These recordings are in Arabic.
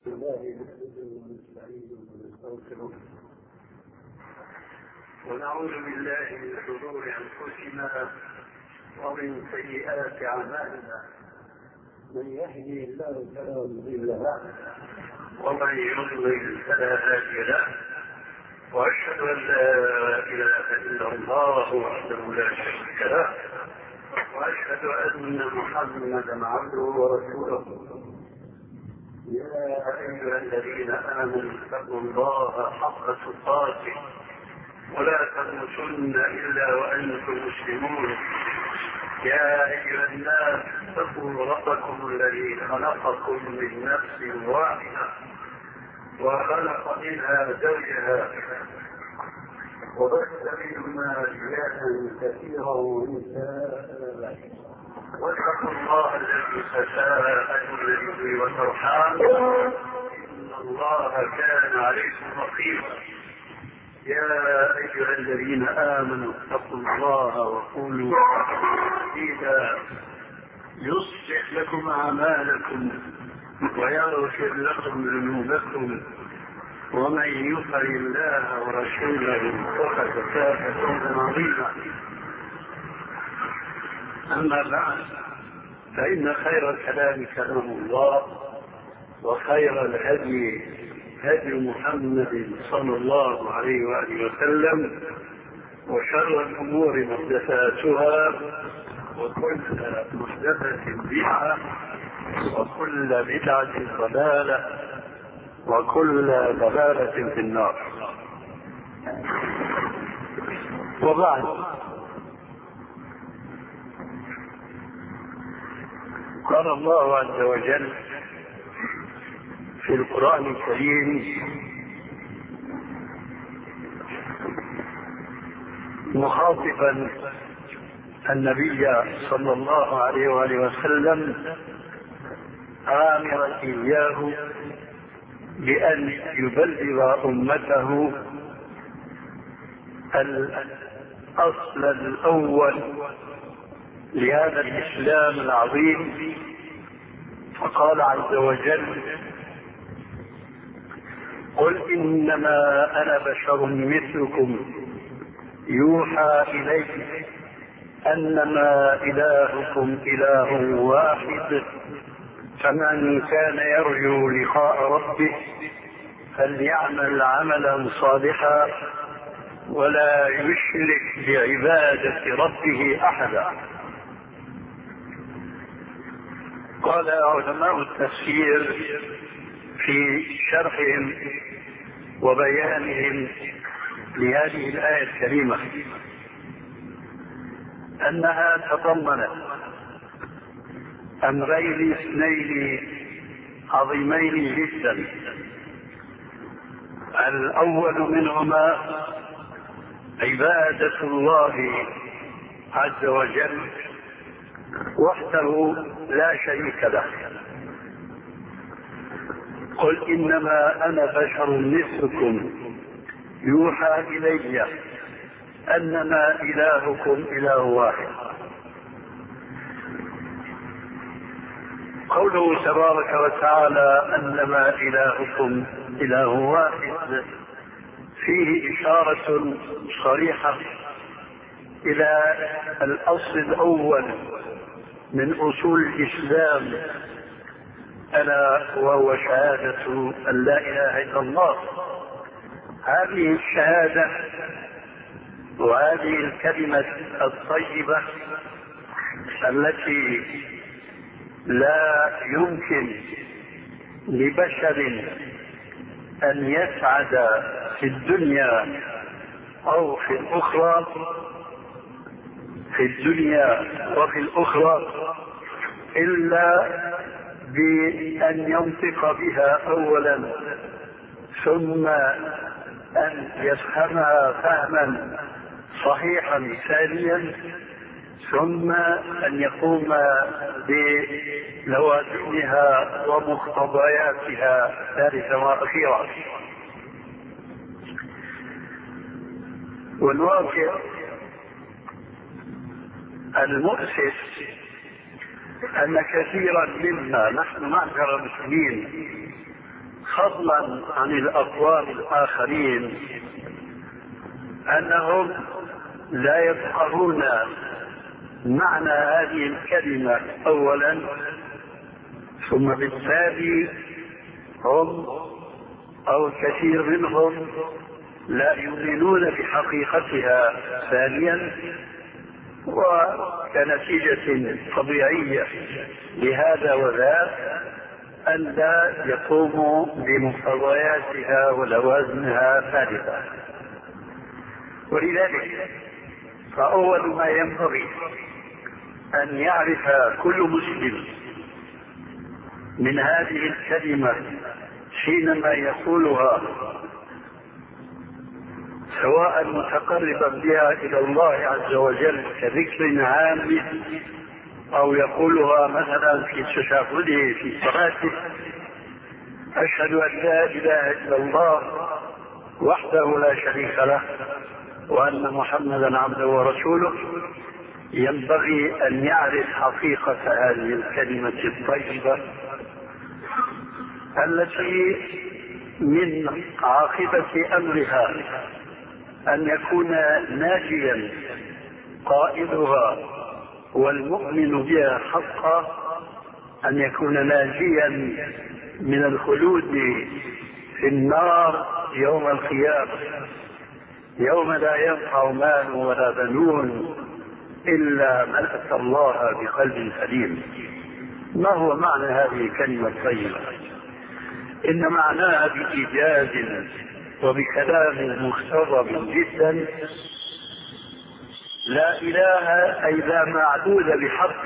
ونعوذ بالله من شرور انفسنا ومن سيئات اعمالنا، من يهدي الله فلا مضل له ومن يضلل فلا هادي له، واشهد ان لا اله الا الله وحده لا شريك له، واشهد ان محمدا عبده ورسوله. يا ايها الذين امنوا اتقوا الله حق تقاته ولا تموتن الا وانتم مسلمون. يا ايها الناس اتقوا ربكم الذي خلقكم من نفس واحده وخلق منها زوجها وبث منهما رجالا كثيرا ونساء، واتقوا الله الذي تساءلون به والارحام ان الله كان عليكم رقيبا. يا ايها الذين امنوا اتقوا الله وقولوا سديدا يصلح لكم اعمالكم ويغفر لكم ذنوبكم، ومن يطع الله ورسوله فقد فاز فوزا عظيما. اما بعد، فان خير الكلام كلام الله، وخير الهدي هدي محمد صلى الله عليه واله وسلم، وشر الامور محدثاتها، وكل محدثه بدعه، وكل بدعه ضلاله، وكل ضلاله في النار. وبعد، قال الله عز وجل في القرآن الكريم مخاطبا النبي صلى الله عليه وآله وسلم، آمرا إياه بأن يبلغ أمته الأصل الأول لهذا الإسلام العظيم. فقال عز وجل: قل إنما أنا بشر مثلكم يوحى إلي أنما إلهكم إله واحد، فمن كان يرجو لقاء ربه فليعمل عملا صالحا ولا يشرك بعبادة ربه أحدا. قال علماء التفسير في شرحهم وبيانهم لهذه الآية الكريمة أنها تضمنت أمرين اثنين عظيمين جدا. الأول منهما عبادة الله عز وجل وحده لا شريك له. قل إنما أنا بشر مثلكم يوحى إلي أنما إلهكم إله واحد. قوله تبارك وتعالى أنما إلهكم إله واحد فيه إشارة صريحة إلى الأصل الأول من أصول الإسلام، ألا وهو شهادة أن لا إله إلا الله. هذه الشهادة وهذه الكلمة الطيبة التي لا يمكن لبشر أن يسعد في الدنيا أو في الأخرى، في الدنيا وفي الأخرى، إلا بأن ينطق بها أولا، ثم أن يفهمها فهما صحيحا ثانيا، ثم أن يقوم بلوازمها ومقتضياتها ثالثا وأخيرا. والواقع المؤسف أن كثيرا منا نحن معشر المسلمين فضلا عن الأقوام الآخرين أنهم لا يفقهون معنى هذه الكلمة أولا، ثم بالتالي هم أو كثير منهم لا يؤمنون بحقيقتها ثانيا، وكنتيجة طبيعية لهذا وذاك أن لا يقوموا بمقتضياتها ولوازمها ثالثة. ولذلك فأول ما ينبغي أن يعرف كل مسلم من هذه الكلمة حينما يقولها، سواء متقربا بها إلى الله عز وجل كذكر عام أو يقولها مثلا في تشهده في صلاته: أشهد أن لا إله إلا الله وحده لا شريك له وأن محمدا عبده ورسوله، ينبغي أن يعرف حقيقة هذه الكلمة الطيبة التي من عاقبة أمرها أن يكون ناجيا قائلها والمؤمن بها حقا، أن يكون ناجيا من الخلود في النار يوم القيامة، يوم لا ينفع مال ولا بنون إلا من أتى الله بقلب سليم. ما هو معنى هذه الكلمة الطيبة؟ إن معناها بإيجاز وبكلام مختصر جدا: لا إله أي لا معبود بحق،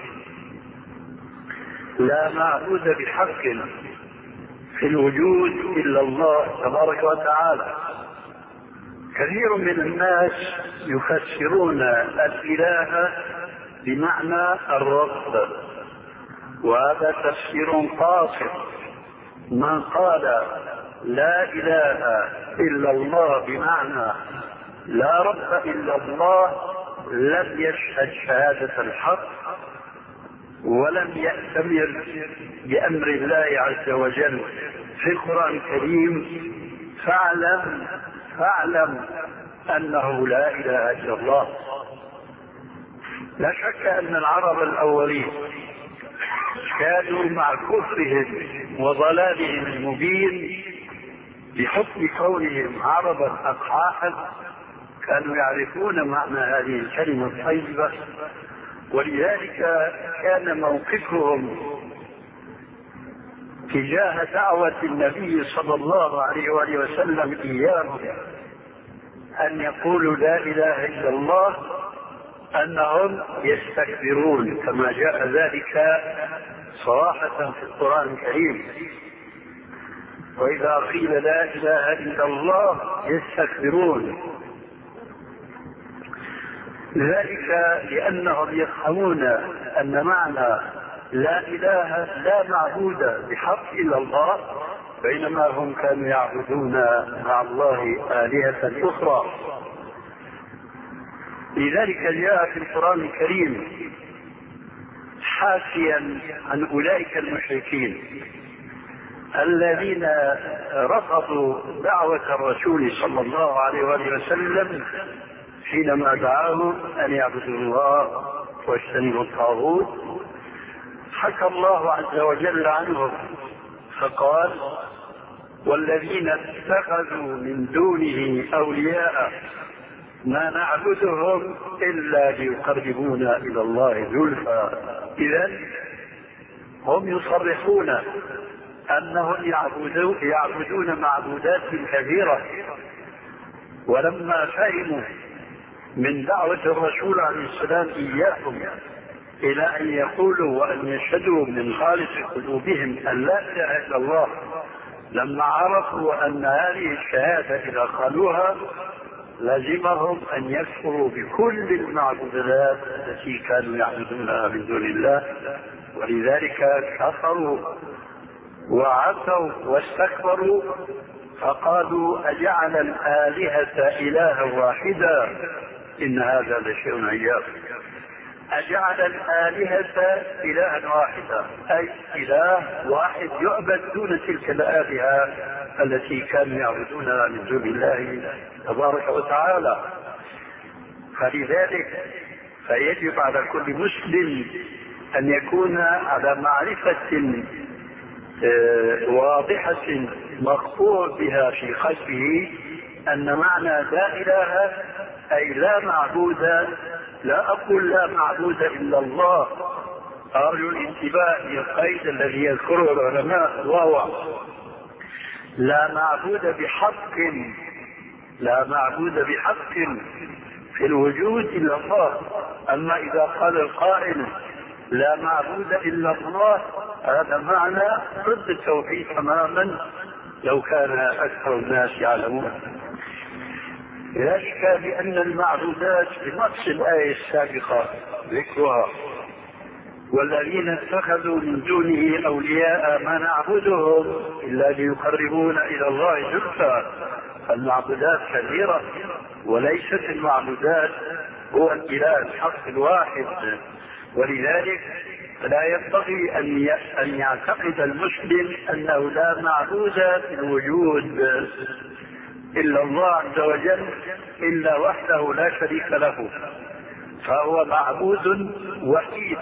لا معبود بحق في الوجود إلا الله تبارك وتعالى. كثير من الناس يفسرون الإله بمعنى الرب، وهذا تفسير قاصر. من قال لا إله إلا الله بمعنى لا رب إلا الله لم يشهد شهادة الحق ولم يأتمر بأمر الله عز وجل في القرآن الكريم. فاعلم أنه لا إله إلا الله. لا شك أن العرب الأولين كانوا مع كفرهم وضلالهم المبين بحكم كونهم عربا أقحاحا كانوا يعرفون معنى هذه الكلمة الطيبة، ولذلك كان موقفهم تجاه دعوة النبي صلى الله عليه وآله وسلم إياهم أن يقولوا لا إله إلا الله أنهم يستكبرون، كما جاء ذلك صراحة في القرآن الكريم: وإذا قيل لا إله إلا الله يستكبرون. ذلك لأنهم يفهمون أن معنى لا إله لا معبود بحق إلا الله، بينما هم كانوا يعبدون مع الله آلهة أخرى. لذلك جاء في القرآن الكريم حاشيا عن أولئك المشركين الذين رفضوا دعوة الرسول صلى الله عليه وآله وسلم حينما دعاهم أن يعبدوا الله واجتنبوا الطاغوت. حكى الله عز وجل عنهم فقال: والذين اتخذوا من دونه أولياء ما نعبدهم إلا ليقربونا إلى الله زلفى. إذن هم يصرحون أنهم يعبدون معبودات كثيرة، ولما فهموا من دعوة الرسول عليه السلام إياهم إلى أن يقولوا وأن يشهدوا من خالص قلوبهم أن لا إله إلا الله، لما عرفوا أن هذه الشهادة إذا قالوها لازمهم أن يكفروا بكل المعبودات التي كانوا يعبدونها من دون الله، ولذلك كفروا وعصوا واستكبروا فقالوا: أجعل الآلهة إلها واحدا إن هذا لشيء عجاب. أجعل الآلهة إلها واحدا، أي إله واحد يعبد دون تلك الآلهة التي كانوا يعبدونها من دون الله تبارك وتعالى. فلذلك فيجب على كل مسلم أن يكون على معرفة واضحة مقطوع بها في قلبه أن معنى لا إله أي لا معبود، لا أقول لا معبود إلا الله، أرجو الانتباه للقيد الذي يذكره العلماء، وهو لا معبود بحق، لا معبود بحق في الوجود إلا الله. أما إذا قال القائل لا معبود إلا الله، هذا معنى ضد التوحيد تماما لو كان أكثر الناس يعلمون. لا شك بأن المعبودات بنص الآية السابقة ذكرها، والذين اتخذوا من دونه أولياء ما نعبدهم إلا ليقربونا إلى الله زلفى. المعبودات كثيرة، وليست المعبودات هو الإله الحق الواحد. ولذلك لا ينبغي أن يعتقد المسلم أنه لا معبود في الوجود إلا الله عز وجل إلا وحده لا شريك له، فهو معبود وحيد.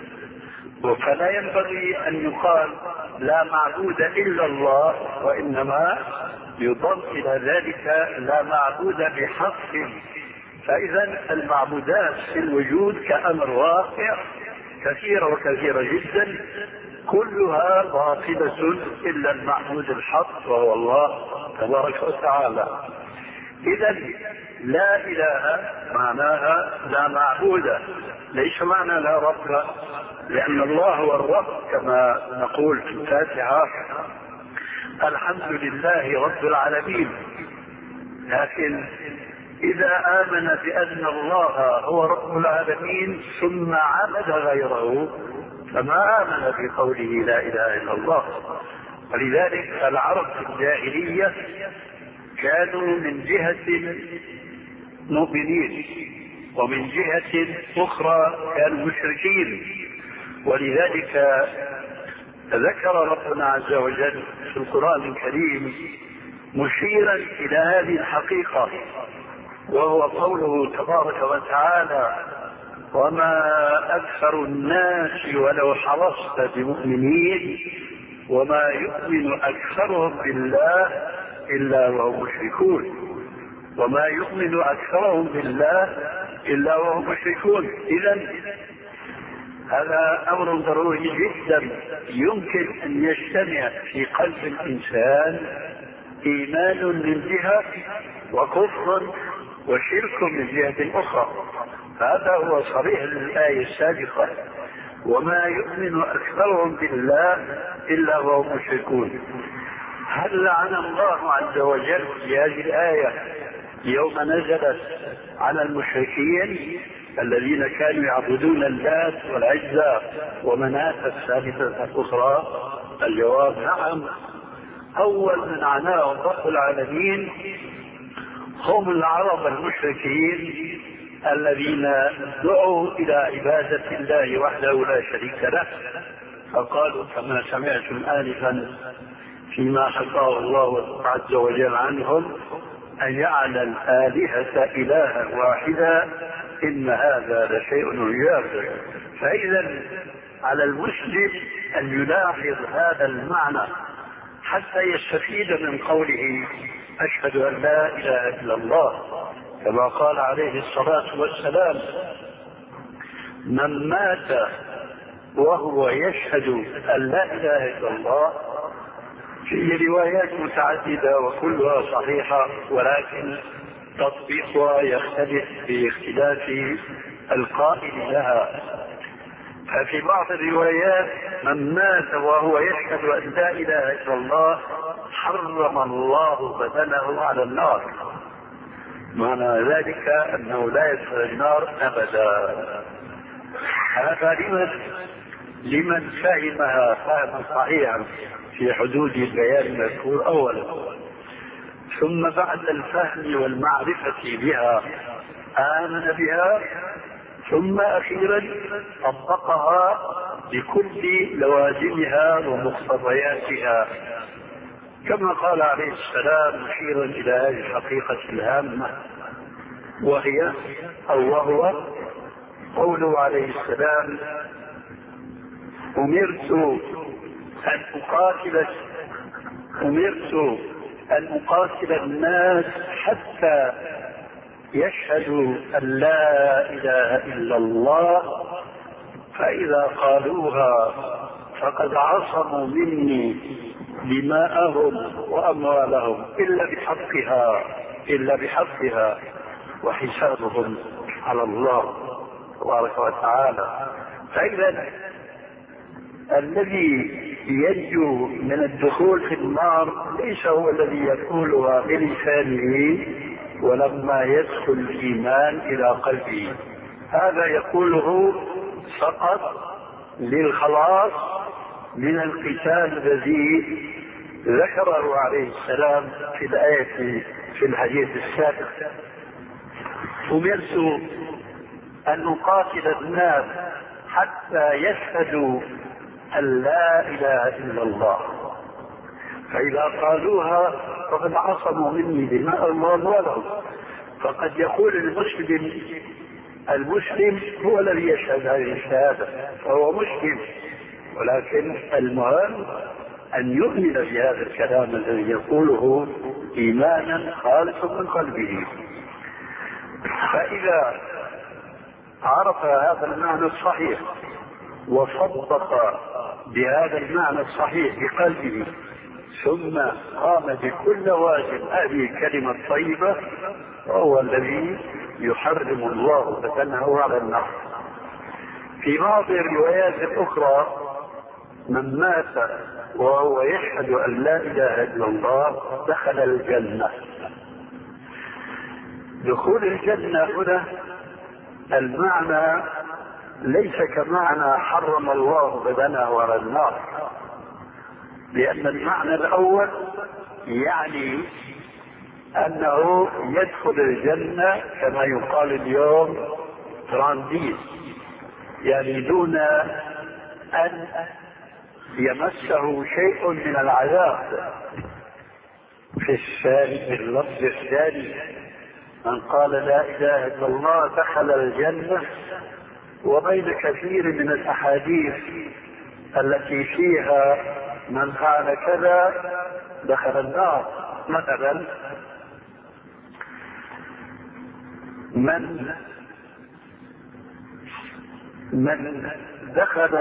فلا ينبغي أن يقال لا معبود إلا الله، وإنما يضم إلى ذلك لا معبود بحق. فإذا المعبودات في الوجود كأمر واقع كثيرة وكثيرة جدا، كلها باطلة إلا المعبود الحق وهو الله تبارك وتعالى. إذا لا إله معناها لا معبود، ليس معنى لا رب، لأن الله هو الرب كما نقول في الفاتحة الحمد لله رب العالمين. لكن إذا آمن بأن الله هو رب العالمين ثم عبد غيره فما آمن بقوله لا إله إلا الله. ولذلك العرب في الجاهلية كانوا من جهة مؤمنين ومن جهة أخرى كانوا مشركين. ولذلك ذكر ربنا عز وجل في القرآن الكريم مشيرا إلى هذه الحقيقة، وهو قوله تبارك وتعالى وما أكثر الناس ولو حرصت بمؤمنين وما يؤمن أكثرهم بالله إلا وهم مشركون. وما يؤمن أكثرهم بالله إلا وهم مشركون. إذن هذا أمر ضروري جدا، يمكن أن يجتمع في قلب الإنسان إيمان من جهة وكفر وشرك من جهة أخرى. هذا هو صريح الآية السابقة وما يؤمن أكثرهم بالله إلا وهم مشركون. هل لعن الله عز وجل في هذه الآية يوم نزلت على المشركين الذين كانوا يعبدون اللات والعزى ومناة الثالثة الأخرى؟ الجواب نعم. أول من عناهم رب العالمين هم العرب المشركين الذين دعوا إلى عبادة الله وحده لا شريك له، فقالوا كما سمعتم آنفا فيما حكاه الله عز وجل عنهم أن جعل الآلهة إلها واحدا إن هذا لشيء عجاب. فإذا على المسلم أن يلاحظ هذا المعنى حتى يستفيد من قوله أشهد أن لا إله إلا الله، كما قال عليه الصلاة والسلام من مات وهو يشهد أن لا إله إلا الله. في روايات متعددة وكلها صحيحة، ولكن تطبيقها يختلف باختلاف القائل لها. ففي بعض الروايات من مات وهو يشهد أن لا إله إلا الله حرم الله بدنه على النار، معنى ذلك أنه لا يدخل النار أبدا. هذا لمن فهمها فهما صحيحا في حدود البيان المذكور أولا، ثم بعد الفهم والمعرفة بها آمن بها، ثم أخيرا طبقها بكل لوازمها ومقتضياتها، كما قال عليه السلام مشيرا إلى هذه الحقيقة الهامة، وهو قوله عليه السلام: أمرت أن أقاتل الناس حتى يشهدوا أن لا إله إلا الله، فإذا قالوها فقد عصموا مني دماءهم وأموالهم إلا بحقها وحسابهم على الله تبارك وتعالى. فإذا الذي ينجو من الدخول في النار ليس هو الذي يقولها بلسانه ولما يدخل الإيمان إلى قلبه، هذا يقوله فقط للخلاص من القتال الذي ذكره عليه السلام في الآية في الحديث السابق: أمرت أن أقاتل الناس حتى يشهدوا أن لا إله إلا الله، فإذا قالوها فقد عصموا مني دماءهم وأموالهم. فقد يقول المسلم هو الذي يشهد هذه الشهادة فهو مسلم، ولكن المهم أن يؤمن بهذا الكلام الذي يقوله إيمانا خالصا من قلبه. فإذا عرف هذا المعنى الصحيح وصدق بهذا المعنى الصحيح بقلبه ثم قام بكل واجب هذه الكلمة الطيبة، وهو الذي يحرم الله بدنه على النار. في بعض الروايات الأخرى: من مات وهو يشهد أن لا إله إلا الله دخل الجنة. دخول الجنة هنا المعنى ليس كمعنى حرم الله بدنه على النار، لأن المعنى الأول يعني أنه يدخل الجنة كما يقال اليوم ترانديس، يعني دون أن يمسه شيء من العذاب. في اللفظ الثاني: من قال لا إله إلا الله دخل الجنة. وبين كثير من الأحاديث التي فيها من فعل كذا دخل النار، مثلا: من دخل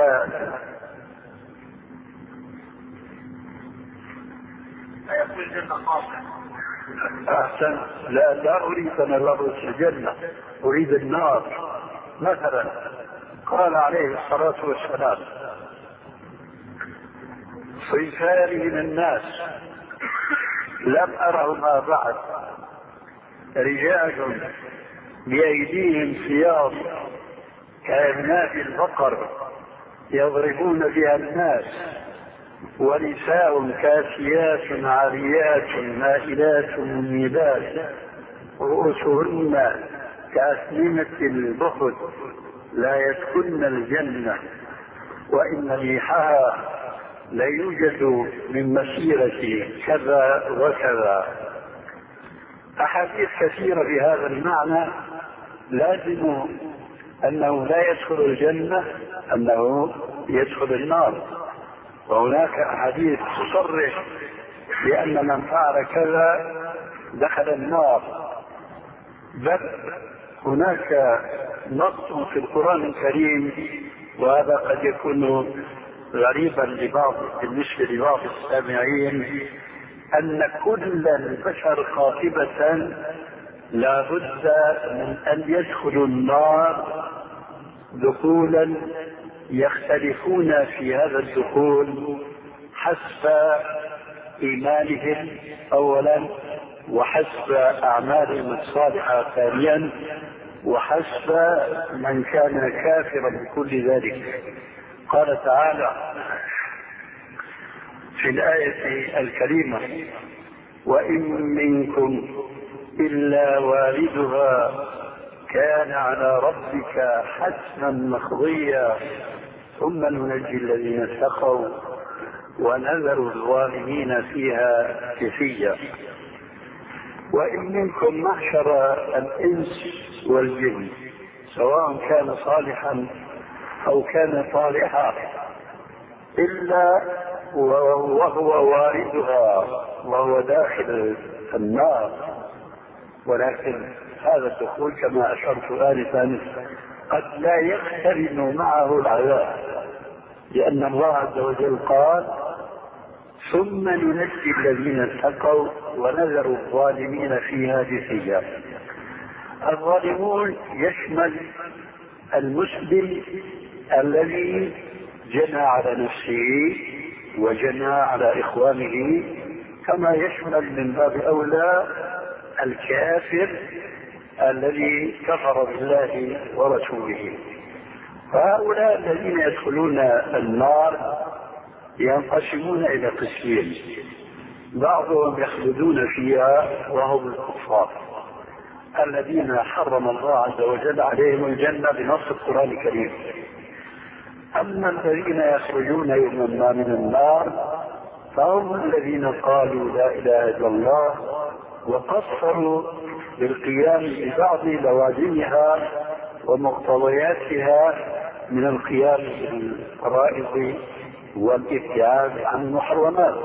يقول الجنة قاطع. أحسن، لا أريد أن الله في الجنة، أريد النار. مثلا قال عليه الصلاة والسلام: صنفان من الناس لم أرهما بعد: رجال بأيديهم سياط كأعناب البقر يضربون بها الناس، ونساء كاسيات عاريات مائلات مميلات رؤوسهن كأسنمة البخت لا يدخلن الجنة، وإن ريحها لا يوجد من مسيرة كذا وكذا. أحاديث كثيرة بهذا المعنى لازم أنه لا يدخل الجنة، أنه يدخل النار. وهناك أحاديث تصرح بأن من فعل كذا دخل النار، بل هناك نص في القرآن الكريم، وهذا قد يكون غريبا بالنسبة لبعض السامعين، أن كل البشر قاطبة لا بد من أن يدخلوا النار دخولا يختلفون في هذا الدخول حسب إيمانهم أولا، وحسب أعمالهم الصالحة ثانيا، وحسب من كان كافرا بكل ذلك. قال تعالى في الآية الكريمة: وإن منكم إلا واردها كان على ربك حتما مقضيا ثم ننجي الذين اتقوا ونذر الظالمين فيها جثيا. وإن منكم معشر الإنس والجن سواء كان صالحا أو كان صالحا إلا وهو واردها وهو داخل النار، ولكن هذا الدخول كما أشرت آنفا قد لا يقترن معه العذاب، لأن الله عز وجل قال ثم ننجي الذين اتقوا ونذر الظالمين فيها جثيا. الظالمون يشمل المسلم الذي جنى على نفسه وجنى على إخوانه، كما يشمل من باب أولى الكافر الذي كفر بالله ورسوله. فهؤلاء الذين يدخلون النار ينقسمون إلى قسمين، بعضهم يخلدون فيها وهم الكفار الذين حرم الله عز وجل عليهم الجنة بنص القرآن الكريم. أما الذين يخرجون يوما ما من النار فهم الذين قالوا لا إله إلا الله وقصروا بالقيام ببعض لوازمها ومقتضياتها من القيام بالفرائض والابتعاد عن المحرمات.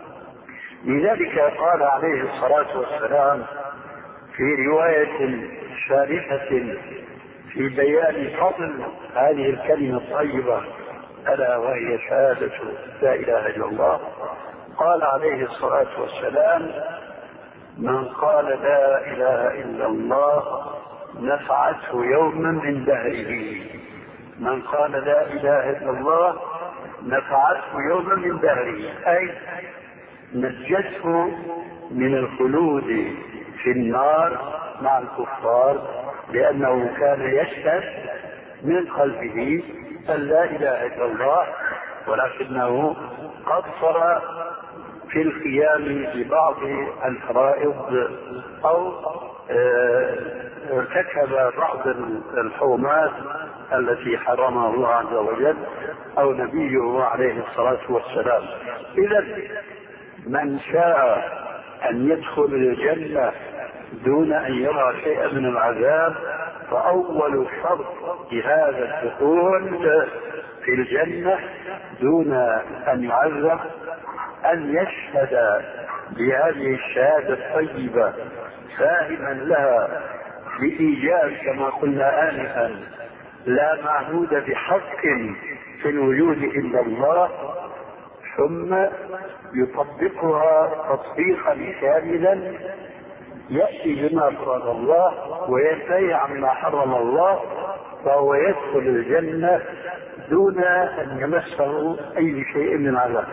لذلك قال عليه الصلاة والسلام في رواية شارحة في بيان فضل هذه الكلمة الطيبة ألا وهي شهادة لا إله إلا الله، قال عليه الصلاة والسلام من قال لا إله إلا الله نفعته يوما من دهره. من قال لا إله إلا الله نفعته يوما من دهره، أي نجته من الخلود في النار مع الكفار، لأنه كان يشهد من قلبه أن لا إله إلا الله، ولكنه قصر في القيام ببعض الفرائض أو ارتكب بعض الحرمات التي حرمها الله عز وجل أو نبيه عليه الصلاة والسلام. إذا من شاء أن يدخل الجنة دون أن يرى شيئا من العذاب فأول شرط لهذا الدخول في الجنة دون أن يعذب أن يشهد بهذه الشهادة الطيبة فاهما لها بإيجاز كما قلنا آنفا لا معبود بحق في الوجود إلا الله، ثم يطبقها تطبيقا كاملا يأتي بما فرض الله وينتهي عما حرم الله، فهو يدخل الجنة دون أن يمسه أي شيء من عذاب.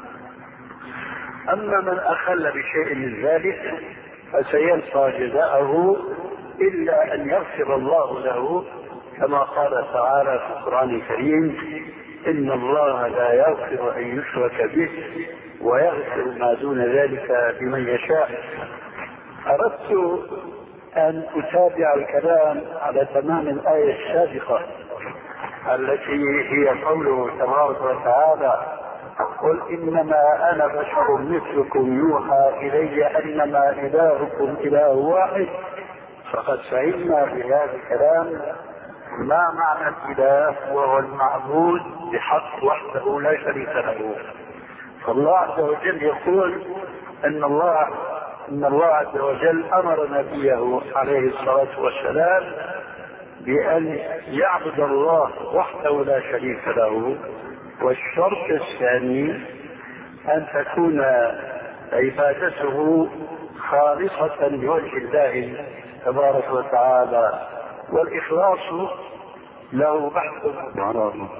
أما من أخل بشيء من ذلك فسيلقى جزاءه إلا أن يغفر الله له، كما قال تعالى في القرآن الكريم إن الله لا يغفر أن يشرك به ويغفر ما دون ذلك لمن يشاء. أردت أن أتابع الكلام على تمام الآية السابقة التي هي قوله تبارك وتعالى قل إنما أنا بشر مثلكم يوحى إلي أنما إلهكم إله واحد. فقد فهمنا بهذا الكلام ما معنى الإله وهو المعبود بحق وحده لا شريك له. فالله عز وجل يقول إن الله عز وجل أمر نبيه عليه الصلاة والسلام بأن يعبد الله وحده لا شريك له. والشرط الثاني أن تكون عبادته خالصة لوجه الله تبارك وتعالى، والإخلاص له بحث معروف.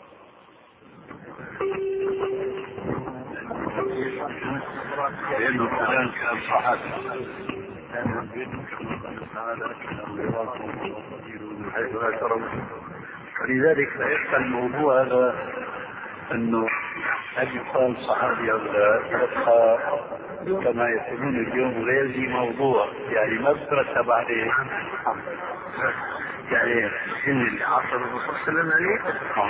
لأنه كلام كان صحابي حيث لا ترون، فلذلك لا يبقى الموضوع هذا أنه هل يقال صحابي أو لا، يبقى كما يقولون اليوم غير ذي موضوع، يعني ما بترتب عليه. يعني في عصر الرسول صلى الله عليه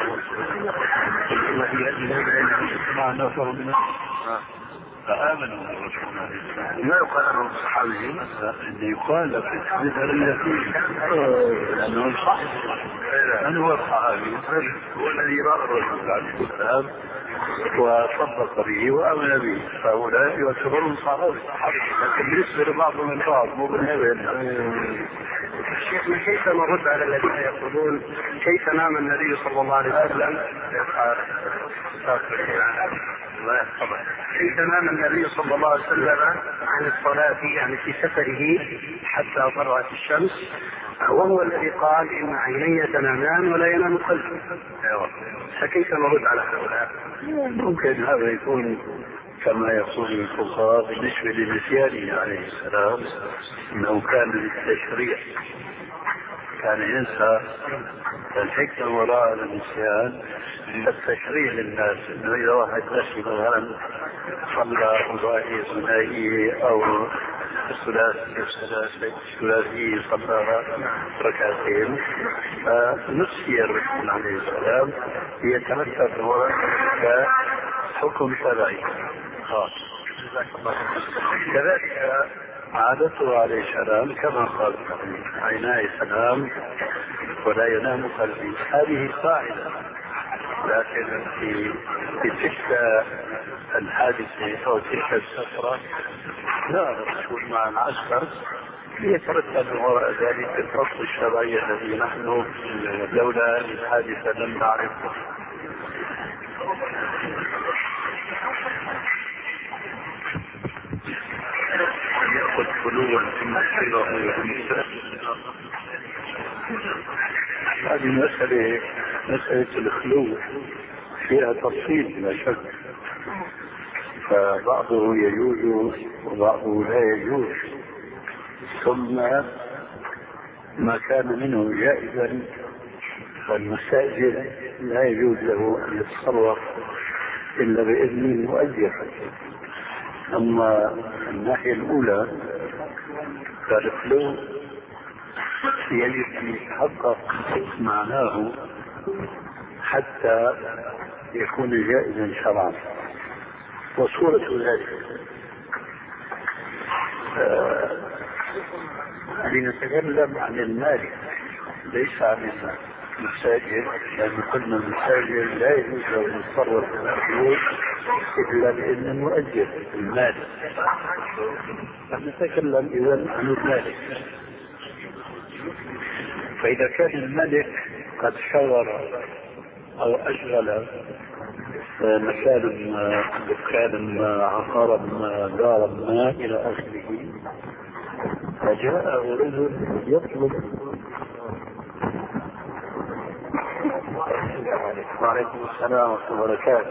وسلم مع نفر من فآمنوا بالرسول عليه السلام. ما يقال عنهم صحابيين؟ اللي يقال لأنه صحيح. من هو الصحابي؟ هو الذي رأى الرسول عليه السلام وصدق به وآمن به، فهؤلاء يعتبرون صحابة، لكن بالنسبة لبعضهم البعض مو بالنسبة. شيخنا كيف نرد على الذين يقولون كيف نام النبي صلى الله عليه وسلم كيف نام النبي صلى الله عليه وسلم عن الصلاة يعني في سفره حتى طلعت الشمس، وهو الذي قال إن عيني تنامان ولا ينام قلبي؟ فكيف نرد على هؤلاء؟ ممكن هذا يكون كما يقول الفقهاء بالنسبة لنسيانه عليه السلام انه كان للتشريع، كان ينسى. الحكمة وراء النسيان التشريع للناس، انه اذا واحد نسي مثلا صلى رباعي ثنائي او ثلاثي صلى ركعتين فنسي الرسول عليه السلام يتمثل هو كحكم شرعي خاص. كذلك عادته عليه السلام كما قال عيناي تنام ولا ينام قلبي، هذه قاعدة. لكن في تلك الحادثة أو تلك السفرة لا الرسول مع العسكر يترتب وراء ذلك الفصل الشرعي الذي نحن لولا الحادثة لم نعرفه. يأخذ خلوا ثم هذه مسألة الخلو فيها تفصيل بلا شك، فبعضه يجوز وبعضه لا يجوز. ثم ما كان منه جائزا والمستأجر لا يجوز له أن يتصرف إلا بإذن المؤجر. أما الناحية الأولى فالخلو يجب أن يتحقق معناه حتى يكون جائزا شرعا. وصورة ذلك لنتكلم عن المالك ليس عن المستاجر، لأن قلنا المستاجر لا يجوز له أن يتصرف في الفلوس إلا بإذن المؤجر المالك. نتكلم إذن عن المالك. فإذا كان الملك قد شغل أو أشغل مكان ما، دكانا ما، عقارا ما، دارا ما إلى آخره، فجاء رجل يطلب. وعليكم السلام ورحمة الله وبركاته.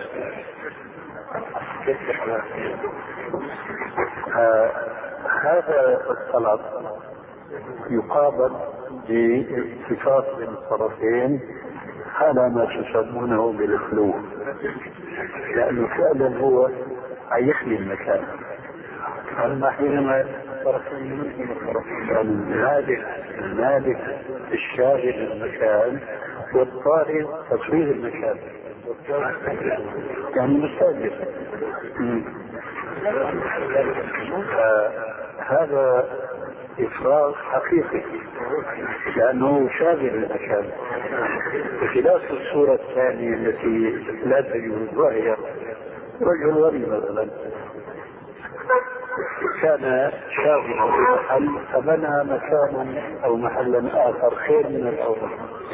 هذا الطلب يقابل باتفاق بين الطرفين على ما تسمونه بالخلو، لأنه فعلا هو يخلي المكان. أما حينما المالك الشاغل المكان والطالب تصوير المكان يعني مستأجر، هذا إفراغ حقيقي لأنه شاغل المكان، بخلاف الصورة الثانية التي لا تجوز، وهي رجل غني مثلا كان شاغلا بمحل فبنى مكانا أو محلا آخر خير من الأول،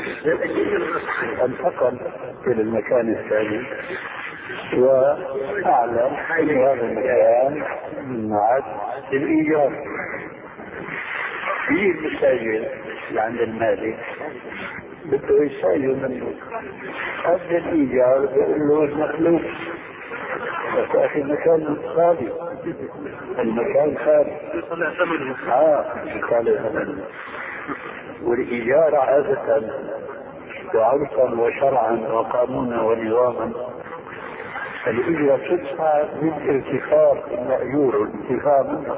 انتقل إلى المكان الثاني وأعلن في هذا المكان من عد الإيجار. في المستاجر عند المالك بده يسأله منه قبل الإيجار، بيقول له المخلوق في المكان خالي، المكان خالي خالي. والإيجار عادة وعرفا وشرعا وقانونا ونظاما الإجرة تدفع من ارتفاع المأجور والانتفاع منه.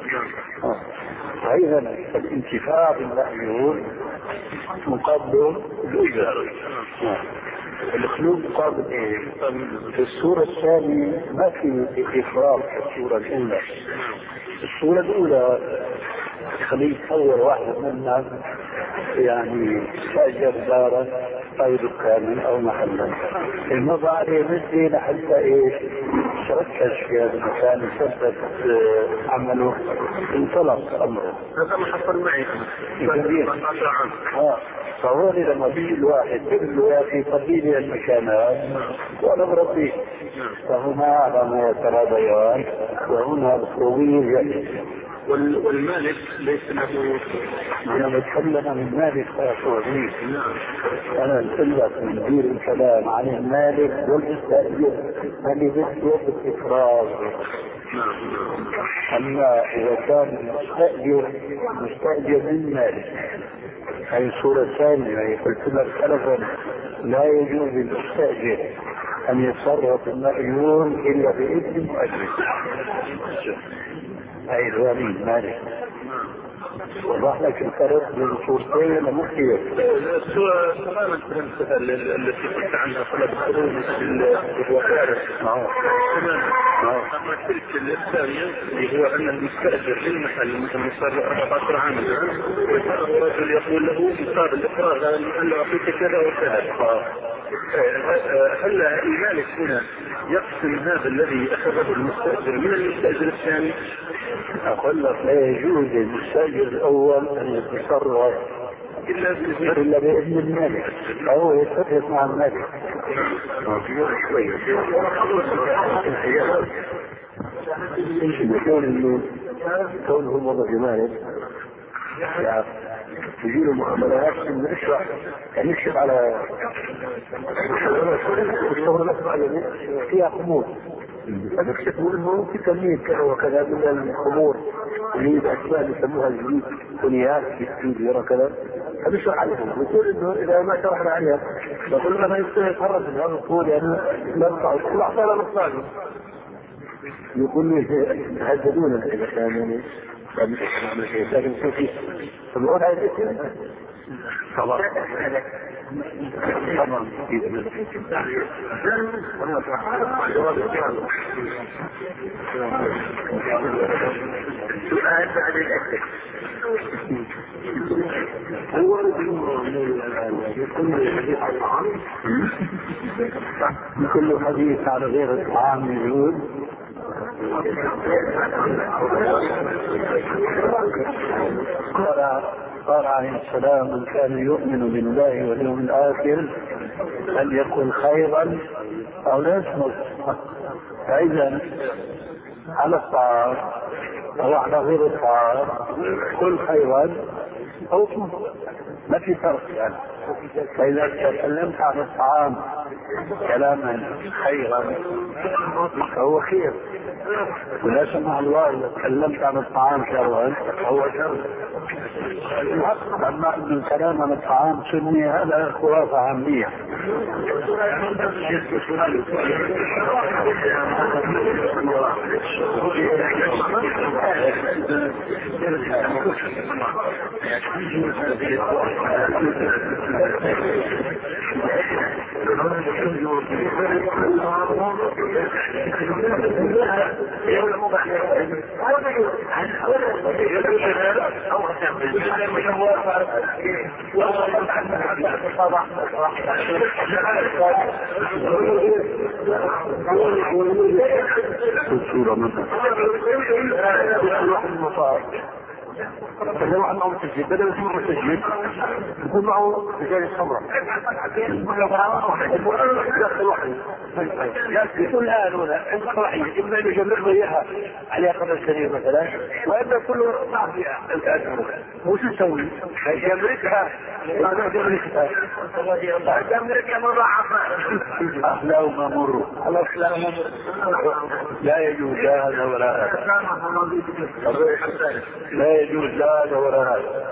فإذا الانتفاع بالمأجور مقابل الأجرة. الأسلوب مقابل إيه؟ في الصورة الثانية ما في إفراط في الصورة الأولى. الصورة الأولى خليك تصور واحد منا يعني استأجر دارا أو دكانا أو محلا، المضى عليه مثلي لحتى إيش تركز في هذا المكان يثبت عمله انطلق أمره. هذا ما حصل معي. فهون لما بيجي الواحد يقول له يا أخي طبيلي المكانات وأنا بربيه، فهنا على ما يتراضيان وهنا الفروضية جائزة. والمالك ليس له. أنا بتكلم عن المالك فأشوفني. أنا أقول من دير الكلام عن المالك والمستأجر اللي بده بالإفراز. أما إذا كان مستأجر من مالك هذه صورة ثانية. قلت لك سلفا لا يجوز للمستأجر أن يتصرف المأجور إلا بإذن المؤجر. هاي الغني مالك. وضح لك الفرق بين الصورتين مختلف. الصورة تماما التي قلت عنها صلاة الخروج بالوكالة. أما تلك الثانية اللي هو أن المستأجر للمحل مثل صار 14 عاما ورجل يقول له صار الإقرار هذا المحل أعطيك كذا وكذا. هل المالك هنا يقسم هذا الذي أخذه المستأجر من المستأجر الثاني؟ أقول لك لا يجوز للمستأجر الأول أن يتصرف إلا بإذن المالك أو يتفق مع المالك. كونه موظف مالك تجي له معاملات نشرح نكشف على الشغل فيها خمور، فنكشف منه في تمييز كذا وكذا من الخمور اللي بأسماء يسموها الجديد كونيات بالسيد كذا، فنشرح عليهم ونقول انه اذا ما شرحنا عليها نقول لنا يتخرج من هذا القول يعني لا نطلع كل احسن نطلع يقول لي هددونا اذا كان يعني لكن في فبقول هذا الاسم طبعا سؤال بعد الأسئلة. هو كل حديث على غير الطعام يجوز. قال عليه السلام من كان يؤمن بالله واليوم الآخر أن يكون خيرا أو لا يصمت. فإذا على الطعام أو على غير الطعام كل خيرا أو اصمت، ما في فرق يعني. فإذا تكلمت عن الطعام كلاما خيرا فهو خير، ولا سمح الله إذا تكلمت عن الطعام شرا فهو شر. أما أن الكلام عن الطعام سني هذا خرافة عامية. الصورة مثلا فلو عنه مسجد بدل اسمه مسجد يكون معه رجال الخمرة يكون الآن هنا عند صلاحية إما أن يجمعه إياها عليها قدر سرير مثلا، وإما كله معفية وش نسوي؟ يملكها يملكها مضاعفة أحلى وما مروا لا يجوز هذا ولا هذا. لا يجوز لا هذا ولا هذا.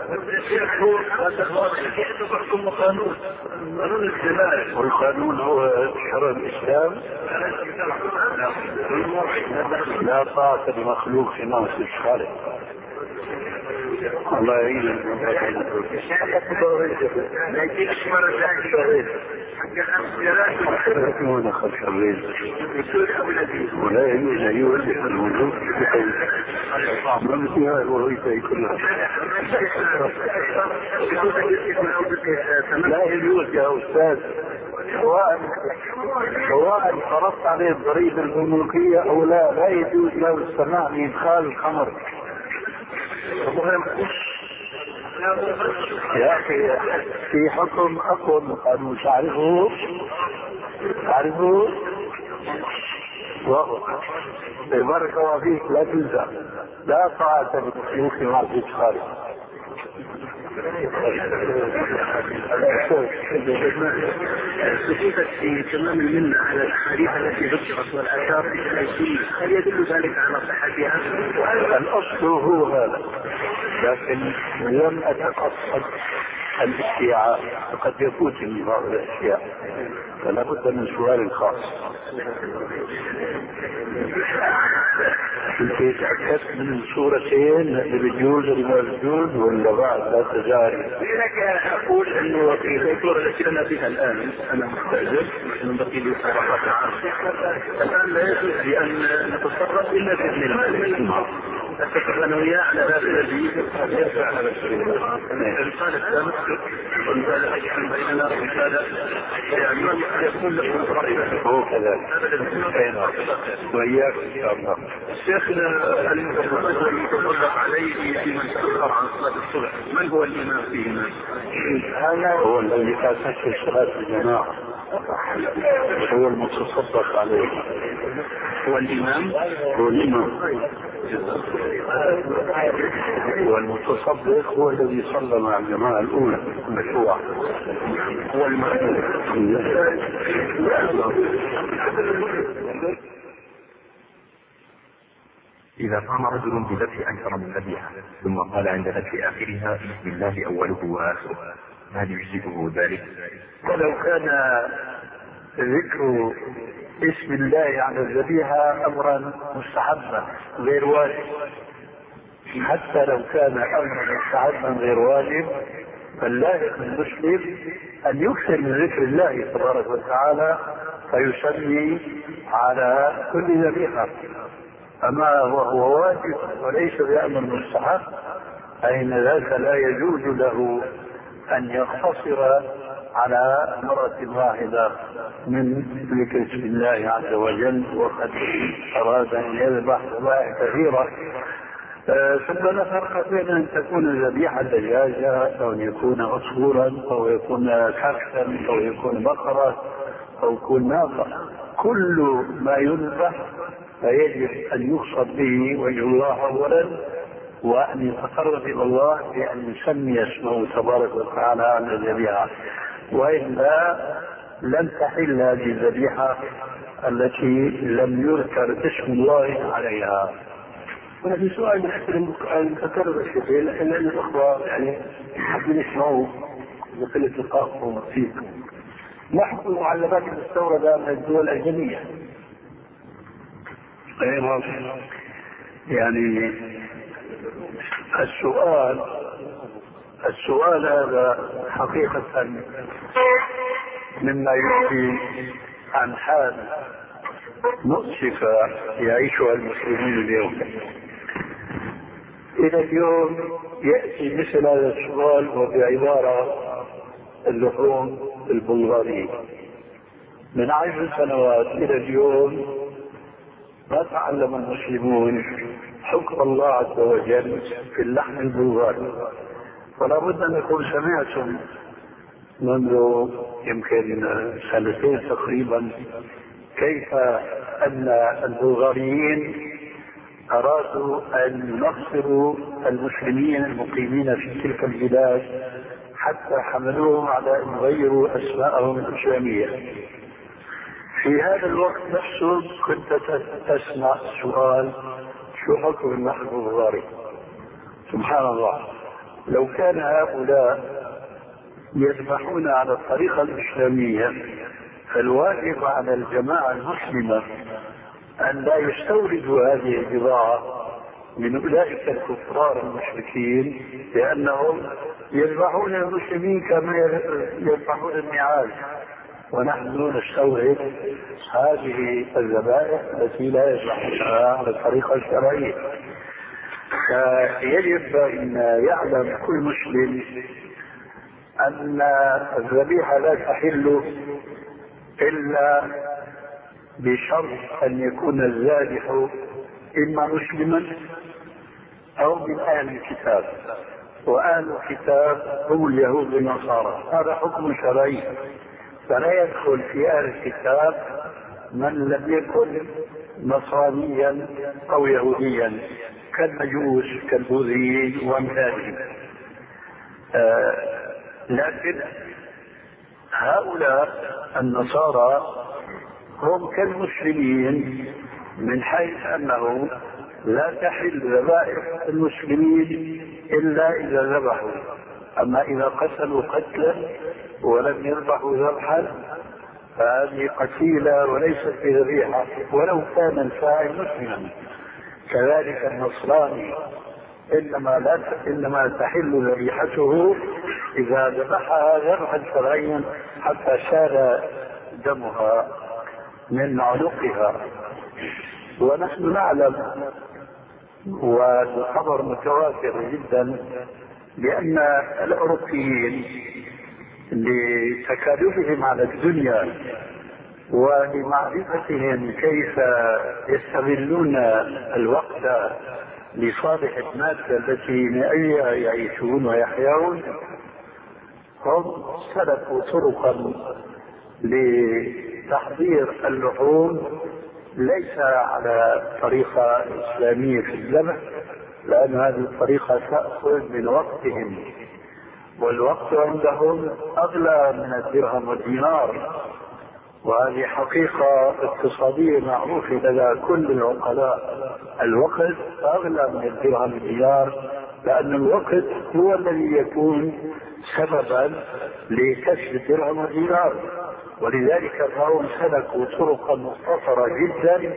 والقانون هو شرع الإسلام. لا طاعة لمخلوق في معصية الخالق. الله يعين يكون خلف الرزق ولا يجوز أن يولد الوجود ما فيها الوظيفة كلها. لا يجوز يا أستاذ سواء فرضت عليه الضريبة الملكية أو لا يجوز له السماع بإدخال الخمر. يا أخي في حكم أقوى من القانون تعرفه بارك الله فيك. لا تنسى لا طاعة للمخلوق في معصية الخالق. في تمام المنة على الأحاديث التي ذكرت والآثار السنة، هل يدل ذلك على صحتها؟ الأصل هو هذا، لكن لم أتقصد الاشتياء، فقد يفوتني بعض الأشياء، فلا بد من سؤال خاص. انت تأكدت من الصورتين اللي بيجوز ولا ما بيجوز ولا بعد لا تزال؟ أقول إنه في الصورة التي أنا فيها الآن أنا مستأجر من بقي لي 17 عام، الآن لا يجوز لأن نتصرف إلا بإذن الله. أتفق أنا وياه على هذا الذي يرجع على الرسالة الثالثة والرسالة أجعل بيننا رسالة يعني يكون له رأي هو كذلك وإياك إن شاء الله. شيخنا المتطلق عليه في من تأخر عن صلاة الصبح من هو الإمام فيهما؟ هذا هو الذي تأسس صلاة الجماعة، هو المتصدق عليه، هو الإمام والمتصدق هو الذي صلى مع الجماعة الأولى المشروع، هو المأمون. إذا قام رجل بذبح أكثر من ذبيحة ثم قال عند ذبح آخرها بسم الله أوله وآخره، هل يجزئه ذلك؟ ولو كان ذكر اسم الله على الذبيحة أمرا مستحبا غير واجب، حتى لو كان أمرا مستحبا غير واجب، فاللائق المسلم أن يكثر من ذكر الله تبارك وتعالى فيسمي على كل ذبيحة. أما وهو واجب وليس بأمر مستحب فإن ذاك لا يجوز له أن يقتصر على مرة واحدة من ذكر اسم الله عز وجل، وقد أراد أن يذبح ذبائح كثيرة. ثم لا فرق بين أن تكون ذبيحة دجاجة أو أن يكون عصفورا أو يكون كبشا أو يكون بقرة أو يكون ناقة، كل ما يذبح فيجب أن يقصد به وجه الله أولا، وأن يتقرب إلى الله بأن يسمي اسمه تبارك وتعالى على الذبيحة، وإلا لن تحل هذه الذبيحة التي لم يذكر اسم الله عليها. هنا في سؤال من أجل المتكرر الشيء، لأن الأخوة يعني حابين يسمعوا بقلة لقائهم فيكم. ما حكم المعلبات المستوردة من الدول الأجنبية؟ يعني السؤال هذا حقيقة مما يحكي عن حال مؤسفة يعيشها المسلمين اليوم. إلى اليوم يأتي مثل هذا السؤال وبعبارة اللحوم البلغارية. من 10 سنوات إلى اليوم ما تعلم المسلمون حكم الله عز وجل في اللحم البلغاري، فلا بد أن يكون سمعتم منذ يمكن 2 تقريبا كيف أن البلغاريين أرادوا أن ينصروا المسلمين المقيمين في تلك البلاد حتى حملوهم على أن يغيروا أسماءهم الإسلامية. في هذا الوقت نفسه كنت تسمع سؤال شو حكم اللحم البلغاري؟ سبحان الله، لو كان هؤلاء يذبحون على الطريقة الإسلامية فالواجب على الجماعة المسلمة أن لا يستوردوا هذه البضاعة من أولئك الكفار المشركين، لأنهم يذبحون المسلمين كما يذبحون النعاج، ونحن نستورد هذه الذبائح التي لا يذبحونها على الطريقة الشرعية. فيجب أن يعلم كل مسلم أن الذبيحة لا تحل إلا بشرط أن يكون الذابح إما مسلما أو من أهل الكتاب، وأهل الكتاب هم اليهود والنصارى، هذا حكم شرعي، فلا يدخل في أهل الكتاب من لم يكن نصرانيا أو يهوديا كالمجوس كالبوذيين وأمثالهم. لكن هؤلاء النصارى هم كالمسلمين من حيث أنه لا تحل ذبائح المسلمين إلا إذا ذبحوا، أما إذا قتلوا قتلا ولم يذبحوا ذبحا فهذه قتيلة وليست بذبيحة ولو كان الفاعل مسلما. كذلك النصراني إنما تحل ذبيحته إذا ذبحها ذبحا شرعيا حتى سال دمها من عنقها. ونحن نعلم والخبر متواتر جدا بأن الأوروبيين لتكالبهم على الدنيا ولمعرفتهم كيف يستغلون الوقت لصالح المادة التي من أجلها يعيشون ويحيون، هم سلكوا طرقا لتحضير اللحوم ليس على طريقة إسلامية في الذبح، لأن هذه الطريقة تأخذ من وقتهم، والوقت عندهم أغلى من الدرهم والدينار، وهذه حقيقة اقتصادية معروفة لدى كل العقلاء. الوقت أغلى من الدرهم والدينار، لأن الوقت هو الذي يكون سببا لكسب الدرهم والدينار، ولذلك فهم سلكوا طرقا مختصرة جدا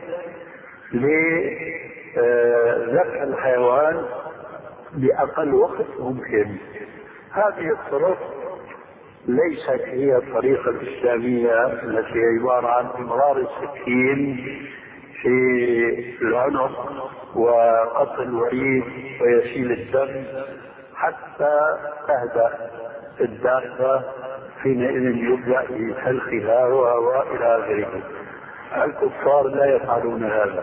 لذبح الحيوان بأقل وقت ممكن. هذه الطرق ليست هي الطريقة الإسلامية التي هي عبارة عن إمرار السكين في العنق وقطع الوريد ويسيل الدم حتى تهدأ الدابة، حينئذ يبدأ بحلقها وإلى آخره. الكفار لا يفعلون هذا،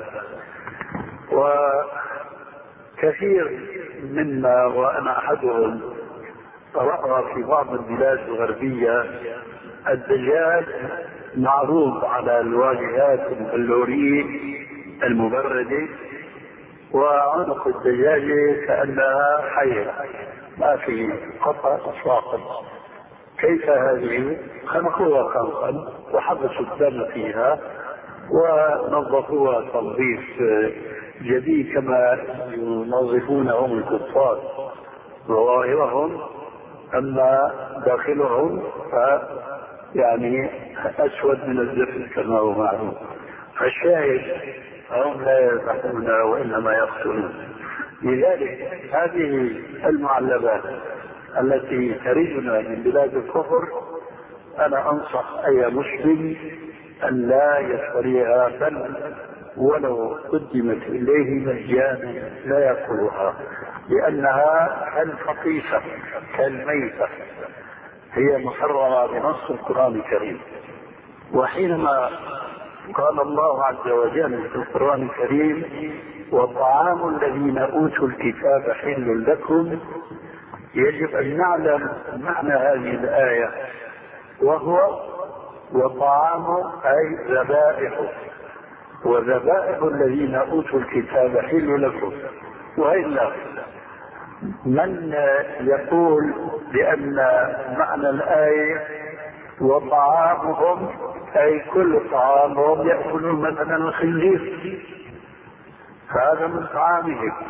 وكثير منا وأنا أحدهم رأى في بعض البلاد الغربية الدجاج معروض على الواجهات البلورية المبردة، وعنق الدجاجة كأنها حية ما في قطع إطلاقا. كيف هذه؟ خنقوها خنقا وحبسوا الدم فيها ونظفوها تنظيف جديد كما ينظفونهم الكفار ظواهرهم، أما داخلهم يعني أسود من الزفت كما هو معروف. فالشاهد هم لا يذبحون وإنما يقتلون. لذلك هذه المعلبات التي تردنا من بلاد الكفر أنا أنصح أي مسلم أن لا يشتريها، بل ولو قدمت إليه مجانا لا يأكلها، لأنها كالفطيسة كالميتة، هي محرمة بنص القرآن الكريم. وحينما قال الله عز وجل في القرآن الكريم وطعام الذين أوتوا الكتاب حل لكم، يجب أن نعلم معنى هذه الآية، وهو وطعام أي ذبائح، وذبائح الذين أوتوا الكتاب حل لكم. وإلا من يقول بأن معنى الآية وطعامهم أي كل طعامهم يأكلون مثلا الخنزير، فهذا من طعامهم،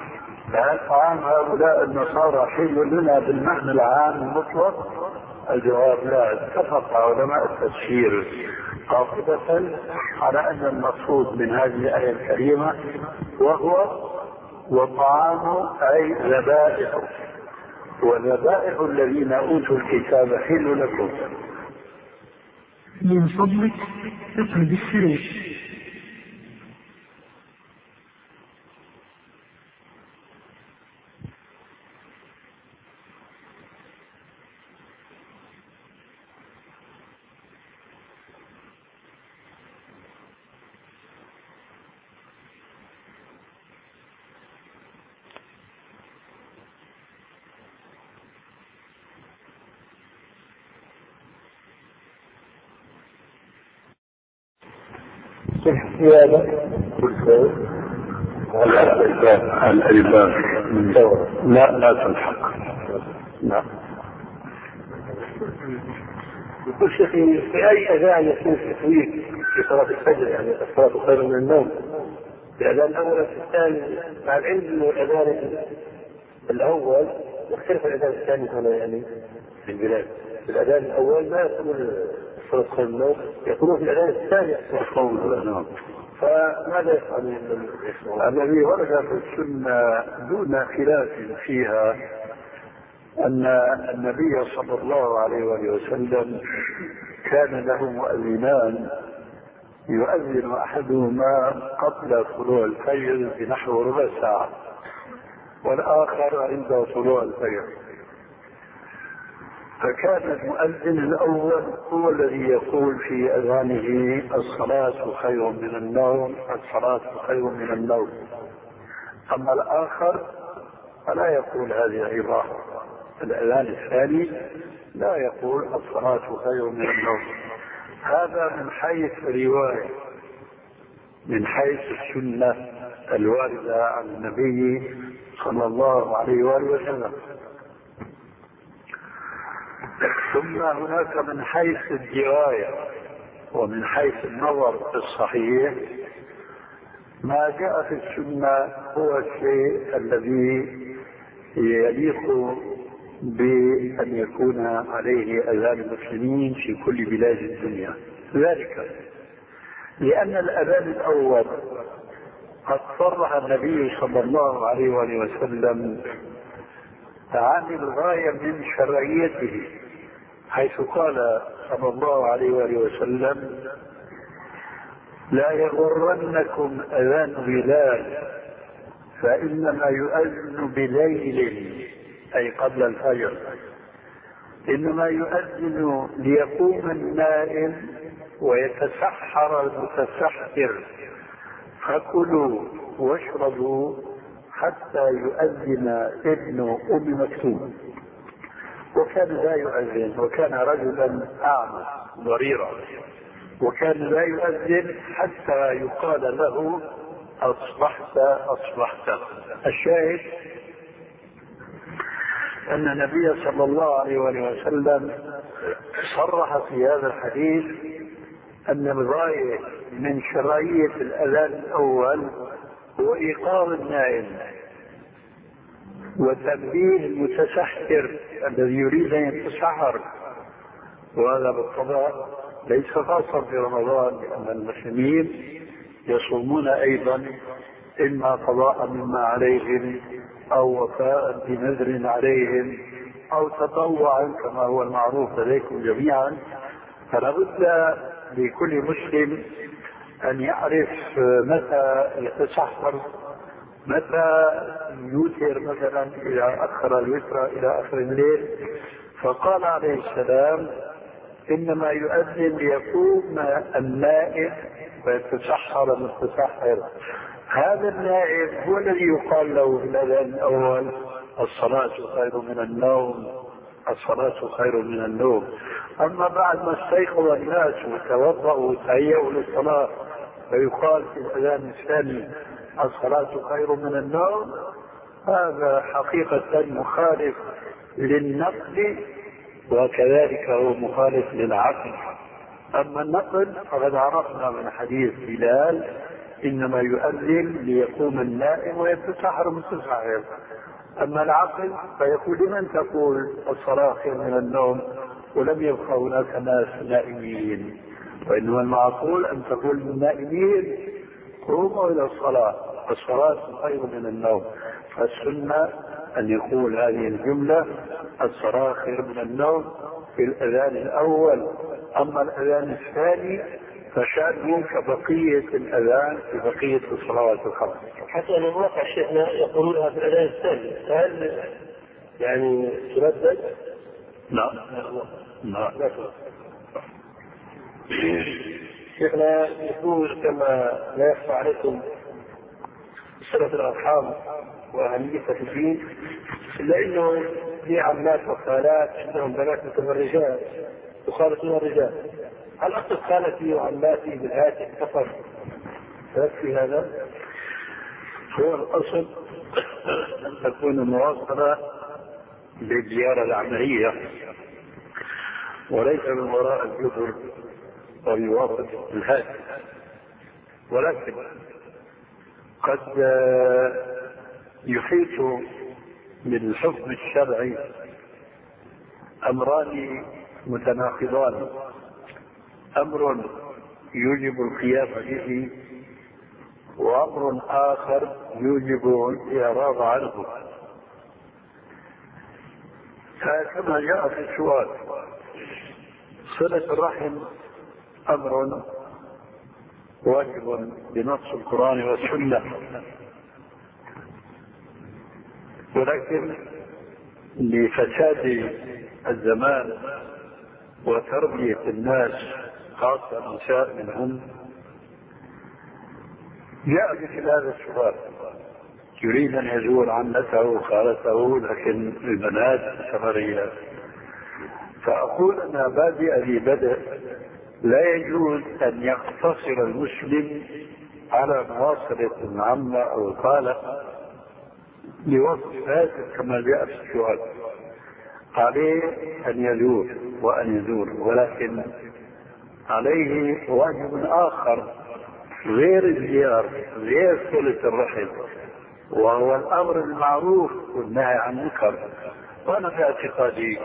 فهل طعام هؤلاء النصارى حل لنا بالمعنى العام المطلق؟ الجواب لا. اتفق علماء التفسير قاطبة على أن المقصود من هذه الآية الكريمة وهو وطعام أي ذبائح، وذبائح الذين أوتوا الكتاب حل لكم. من فضلك اقلب السرير. الألباب لا تلحق. نعم. يقول شيخي في أي أذان يكون التسويق في صلاة الفجر، يعني الصلاة خير من النوم، الأذان الأول في الثاني، مع العلم أنه الأذان الأول يختلف الأذان الثاني هنا يعني في البلاد. في الأذان الأول ما يكون الصلاة خير من النوم، يكون في الأذان الثاني الصلاة. فماذا يفعل الذي ورد في السنة دون خلاف فيها أن النبي صلى الله عليه وسلم كان له مؤذنان، يؤذن أحدهما قبل طلوع الفجر بنحو ربع ساعة والآخر عند طلوع الفجر. فكان المؤذن الأول هو الذي يقول في أذانه الصلاة خير من النوم، الصلاة خير من النوم. أما الآخر فلا يقول هذه العبارة. الأذان الثاني لا يقول الصلاة خير من النوم. هذا من حيث الرواية، من حيث السنة الواردة عن النبي صلى الله عليه وآله وسلم. ثم هناك من حيث الدراية ومن حيث النظر في الصحيح ما جاء في السنة هو الشيء الذي يليق بأن يكون عليه أذان المسلمين في كل بلاد الدنيا. ذلك لأن الأذان الأول قد صرح النبي صلى الله عليه وسلم عن الغاية من شرعيته، حيث قال صلى الله عليه وسلم لا يغرنكم أذان بلال فإنما يؤذن بليل، أي قبل الفجر، إنما يؤذن ليقوم النائم ويتسحر المتسحر، فكلوا واشربوا حتى يؤذن ابن أم مكتوم. وكان لا يؤذن، وكان رجلا أعمى ضريرا، وكان لا يؤذن حتى يقال له أصبحت أصبحت. الشاهد أن النبي صلى الله عليه وسلم صرح في هذا الحديث أن الغاية من شرعية الأذان الأول هو إيقاظ النائم وتنبيه المتسحر الذي يريد أن يتسحر. وهذا بالطبع ليس خاصا في رمضان، لأن المسلمين يصومون أيضا إما قضاء مما عليهم أو وفاء بنذر عليهم أو تطوعا كما هو المعروف لديكم جميعا. فلا بد لكل مسلم أن يعرف متى يتسحر، متى يوتر مثلا إذا أخر الوتر إلى آخر الليل. فقال عليه السلام إنما يؤذن ليقوم النائم ويتسحر المتسحر. هذا النائم هو الذي يقال له في الأذان الأول الصلاة خير من النوم، الصلاة خير من النوم. أما بعد ما استيقظ الناس وتوضأوا وتهيأوا للصلاة فيقال في الأذان الثاني الصلاة خير من النوم، هذا حقيقة مخالف للنقل وكذلك هو مخالف للعقل. أما النقل فقد عرفنا من حديث بلال إنما يؤذن ليقوم النائم ويتسحر متسحر. أما العقل فيقول لمن تقول الصلاة خير من النوم ولم يبقى هناك ناس نائمين، وإنما المعقول أن تقول للنائمين قوموا إلى الصلاة، الصلاة خير من النوم. فالسنة أن يقول هذه الجملة الصلاة خير من النوم في الأذان الأول. أما الأذان الثاني فشأنه كبقية الأذان في بقية الصلوات الخمس. حتى لو وقع شيخنا يقولونها في الأذان الثاني، هل يعني تردد؟ لا لا. شيخنا يقول كما لا يخفى عليكم صلة الأرحام وأهميتها في الدين، إلا إنه في عمات وخالات عندهم بنات متبرجات يخالطون الرجال، هل أصل خالتي وعماتي بالهاتف فقط يكفي هذا؟ هو الأصل أن تكون مواصلة للزيارة العملية وليس من وراء الجدر ويواصل الهاتف، ولكن قد يحيط بالحكم الشرعي أمران متناقضان، أمر يوجب القيام به وأمر آخر يوجب الإعراض عنه. كما جاء في السؤال صلة الرحم أمر واجب بنص القرآن والسنة، ولكن لفساد الزمان وتربية الناس خاصة النساء منهم جاء مثل هذا السؤال، يريد أن يزور عمته وخالته لكن البنات سفريات. فأقول أن بادئ ذي بدء لا يجوز أن يقتصر المسلم على مواصلة العمة أو الخالة لوصف هذا كما جاء في السؤال. عليه أن يزور وأن يزور، ولكن عليه واجب آخر غير الزيارة، غير صلة الرحم، وهو الأمر بالمعروف والنهي عن المنكر. وأنا في اعتقادي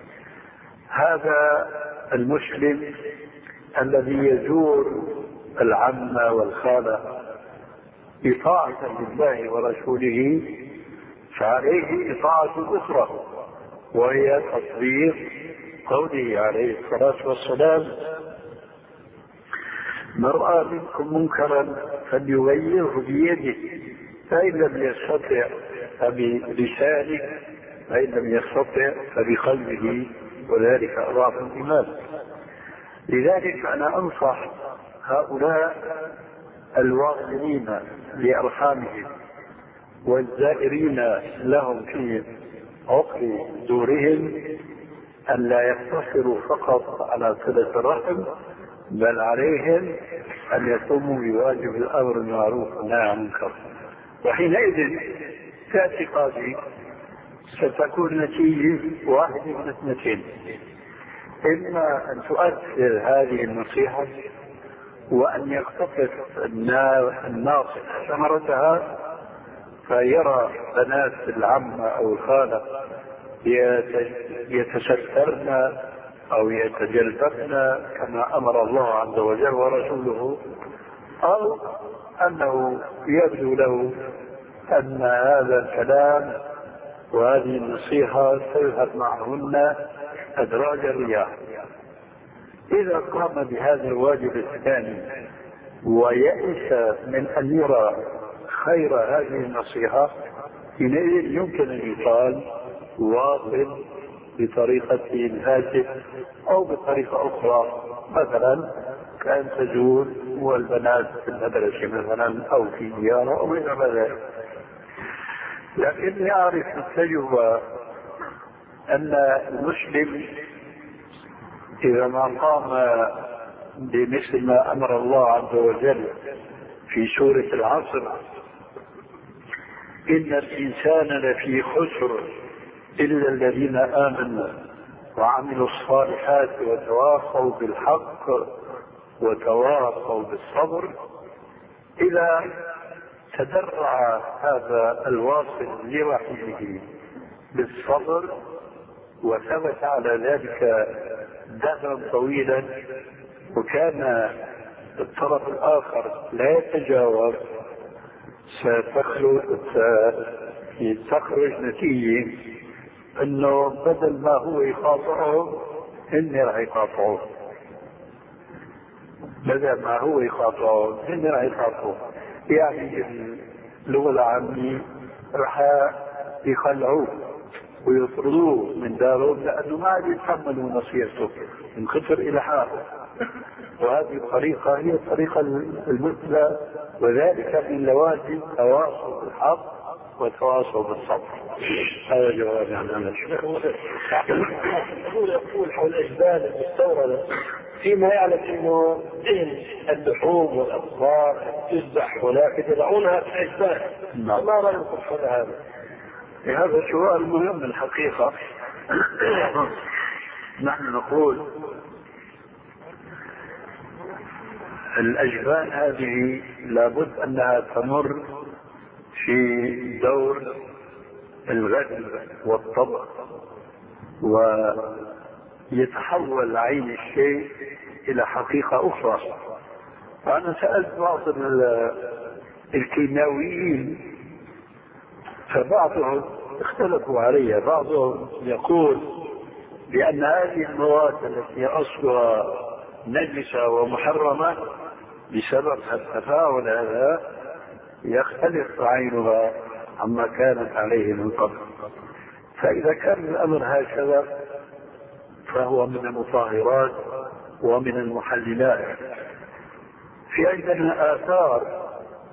هذا المسلم الذي يزور العمة والخالة إطاعة لله ورسوله فعليه إطاعة أخرى، وهي تطبيق قوله عليه الصلاة والسلام: من رأى منكم منكرا فليغيره بيده، فإن لم يستطع فبلسانه، فإن لم يستطع فبقلبه، وذلك أضعف الإيمان. لذلك أنا أنصح هؤلاء الواصلين لأرحامهم والزائرين لهم في عقر دورهم أن لا يقتصروا فقط على صلة الرحم، بل عليهم أن يقوموا بواجب الأمر بالمعروف والنهي عن المنكر. وحينئذ في اعتقادي ستكون نتيجة واحدة من اثنتين: إما أن تؤثر هذه النصيحة وأن يقتطف الناصح ثمرتها فيرى بنات العمة أو الخالة يتسترن أو يتجلبن كما أمر الله عز وجل ورسوله، أو أنه يبدو له أن هذا الكلام وهذه النصيحة تذهب معهن أدراج الرياح. إذا قام بهذا الواجب الثاني ويئس من أن يرى خير هذه النصيحة، حينئذ يمكن أن يقال واصل بطريقة الهاتف أو بطريقة أخرى، مثلا كأن تزور والبنات في المدرسة مثلا أو في زيارة أو غير ذلك. لكني أعرف التجربة أن المسلم إذا ما قام بمثل ما أمر الله عز وجل في سورة العصر: إن الإنسان لفي خسر إلا الذين آمنوا وعملوا الصالحات وتواصوا بالحق وتواصوا بالصبر، إذا تدرع هذا الواصل لوحده بالصبر وثبت على ذلك دهرا طويلا، وكان الطرف الآخر لا يتجاوز، ستخرج نتيجة انه بدل ما هو يقاطعه هن راح يقاطعوه، بدل ما هو يقاطعه هن راح يقاطعوه. يعني اللغة العامية راح يخلعوه ويطردوه من دارهم لانه ما عاد يتحملوا نصيحته من كثر الحاحه. وهذه الطريقة هي الطريقة المثلى، وذلك من لوازم تواصل بالحق وتواصل بالصبر. هذا جوابي عن هذا الشيء. يقول حول الأجبال المستوردة فيما يعلم أنه اللحوم والأبقار تذبح ولكن يضعونها في الأجبال، ما رأيكم حول هذا؟ هذا سؤال مهم الحقيقة. نحن نقول الأجبال هذه لابد أنها تمر في دور الغسل والطبخ، ويتحول عين الشيء إلى حقيقة أخرى. وأنا سألت بعض الكيماويين فبعضهم اختلفوا عليها. بعضهم يقول بأن هذه المواد التي أصلها نجسة ومحرمة بسبب التفاعل هذا يختلف عينها عما كانت عليه من قبل. فإذا كان الأمر هكذا فهو من المطهرات ومن المحللات. في عندنا آثار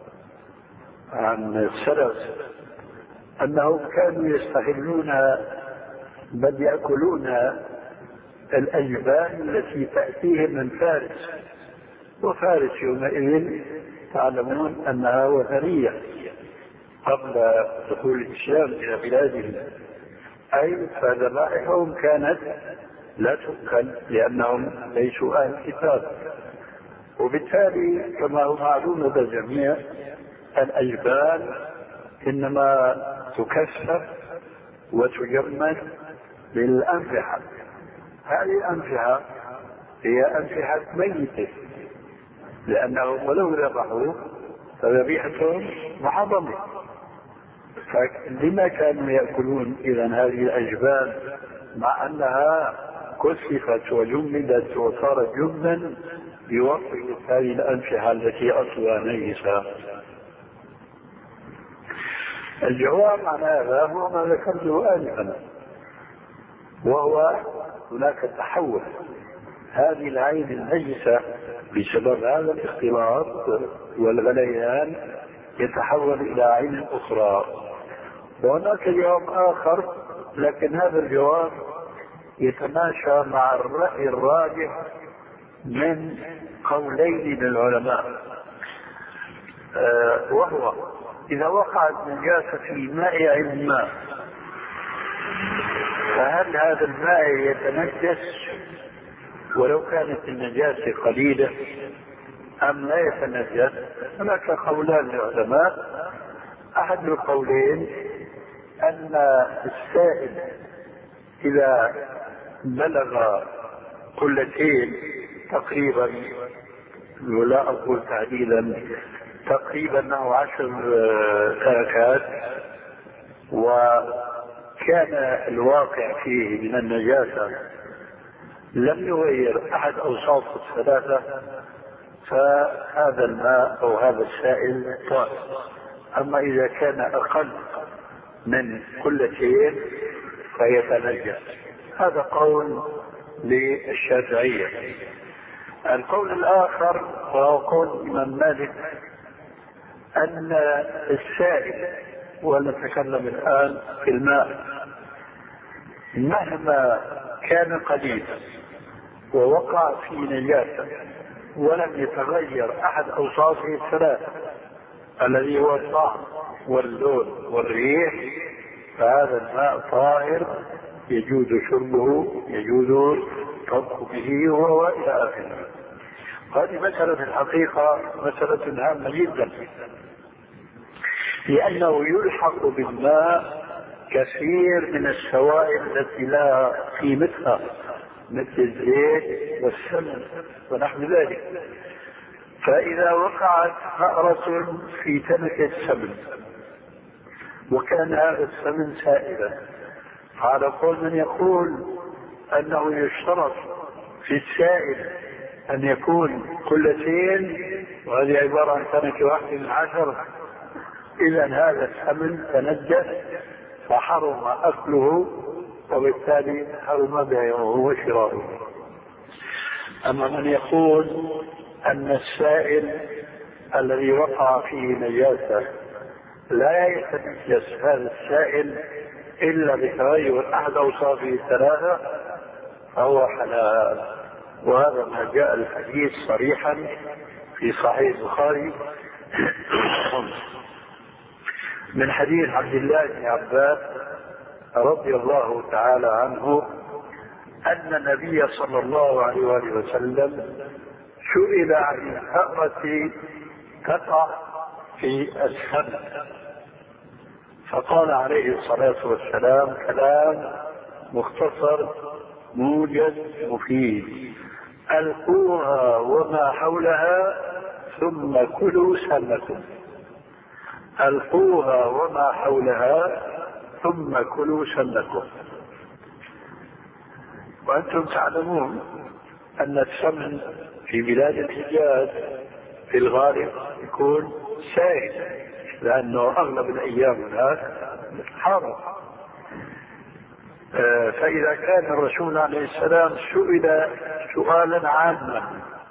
عن السلف أنهم كانوا يستحلون بل يأكلون الأجبال التي تأتيهم من فارس، وفارس يومئذ تعلمون أنها وثنية قبل دخول الإسلام إلى بلادهم، أي فذبائحهم كانت لا تؤكل لأنهم ليسوا أهل الكتاب. وبالتالي كما هو معلوم بالجميع الأجبال إنما تكسر وتجمد للأنفحة. هذه الأنفحة هي أنفحة ميتة، لأنهم ولو ذبحوا فذبيحتهم محرمة. فلما كانوا يأكلون إذن هذه الأجبال مع أنها كثفت وجمدت وصارت جبنا بوصف هذه الأنفحة التي أصلها نجسة؟ الجواب عن هذا هو ما ذكرته آنفا، وهو هناك تحول. هذه العين النجسة بسبب هذا الاختلاط والغليان يتحول إلى عين أخرى. وهناك جواب آخر، لكن هذا الجواب يتماشى مع الرأي الراجح من قولين للعلماء، وهو إذا وقعت نجاسة في ماء عين ماء فهل هذا الماء يتنجس ولو كانت النجاسة قليلة أم لا يتنجس؟ هناك قولان للعلماء. أحد القولين أن السائل إذا بلغ قلتين تقريبا، ولا أقول تعديلا، تقريبا أنه 10 تركات، وكان الواقع فيه من النجاسة لم يغير أحد أوصاف الثلاثة، فهذا الماء أو هذا السائل طاهر. أما إذا كان أقل من قلتين فيتنجس. هذا قول للشافعية. القول الآخر وهو قول الإمام مالك أن السائل، ونتكلم الآن في الماء، مهما كان قليلا ووقع في نجاسة ولم يتغير أحد أوصافه الثلاثة الذي هو الطعم واللون والريح، فهذا الماء طاهر يجوز شربه، يجوز طبخ به وهو إلى آخره. هذه مسألة في الحقيقة مسألة هامة جدا، لأنه يلحق بالماء كثير من السوائل التي لا قيمتها مثل الزيت والسمن ونحو ذلك. فإذا وقعت فأرة في تنكة سمن وكان هذا السمن سائلا، على قول من يقول أنه يشترط في السائل أن يكون قلتين، وهذه عبارة عن تنكة 1/10، إذا هذا السمن تنجس فحرم أكله وبالتالي حرم بيعه وشراؤه. أما من يقول أن السائل الذي وقع فيه نجاسة لا يتنجس هذا السائل إلا بتغير أحد أوصافه الثلاثة فهو حلال، وهذا ما جاء الحديث صريحا في صحيح البخاري من حديث عبد الله بن عباس رضي الله تعالى عنه أن النبي صلى الله عليه وآله وسلم سئل عن الفأرة تقع في السمن، فقال عليه الصلاة والسلام كلام مختصر موجز مفيد: ألقوها وما حولها ثم كلوا سمكم. ألقوها وما حولها ثم كلوا سمكم. وأنتم تعلمون أن السمن في بلاد الحجاز في الغالب يكون سائل، لأنه أغلب الأيام هناك حار. فإذا كان الرسول عليه السلام سئل سؤالا عاما: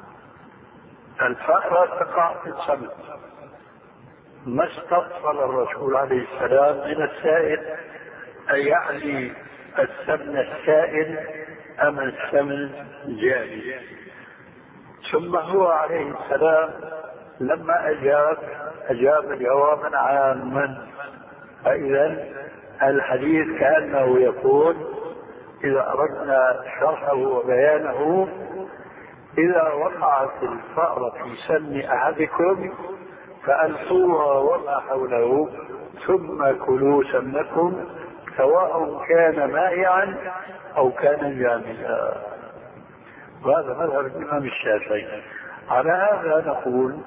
الفأرة تقع في السمن، ما استفصل الرسول عليه السلام من السائل أي يعني السمن السائل أم السمن الجاري. ثم هو عليه السلام لما أجاب جوابا عاما. فإذا الحديث كأنه يقول إذا أردنا شرحه وبيانه: إذا وقعت الفأرة في سن أحدكم فألقوها وما حوله ثم كلوا سمكم، سواء كان مائعا أو كان جامدا. وهذا مذهب الإمام الشافعي. على هذا نقول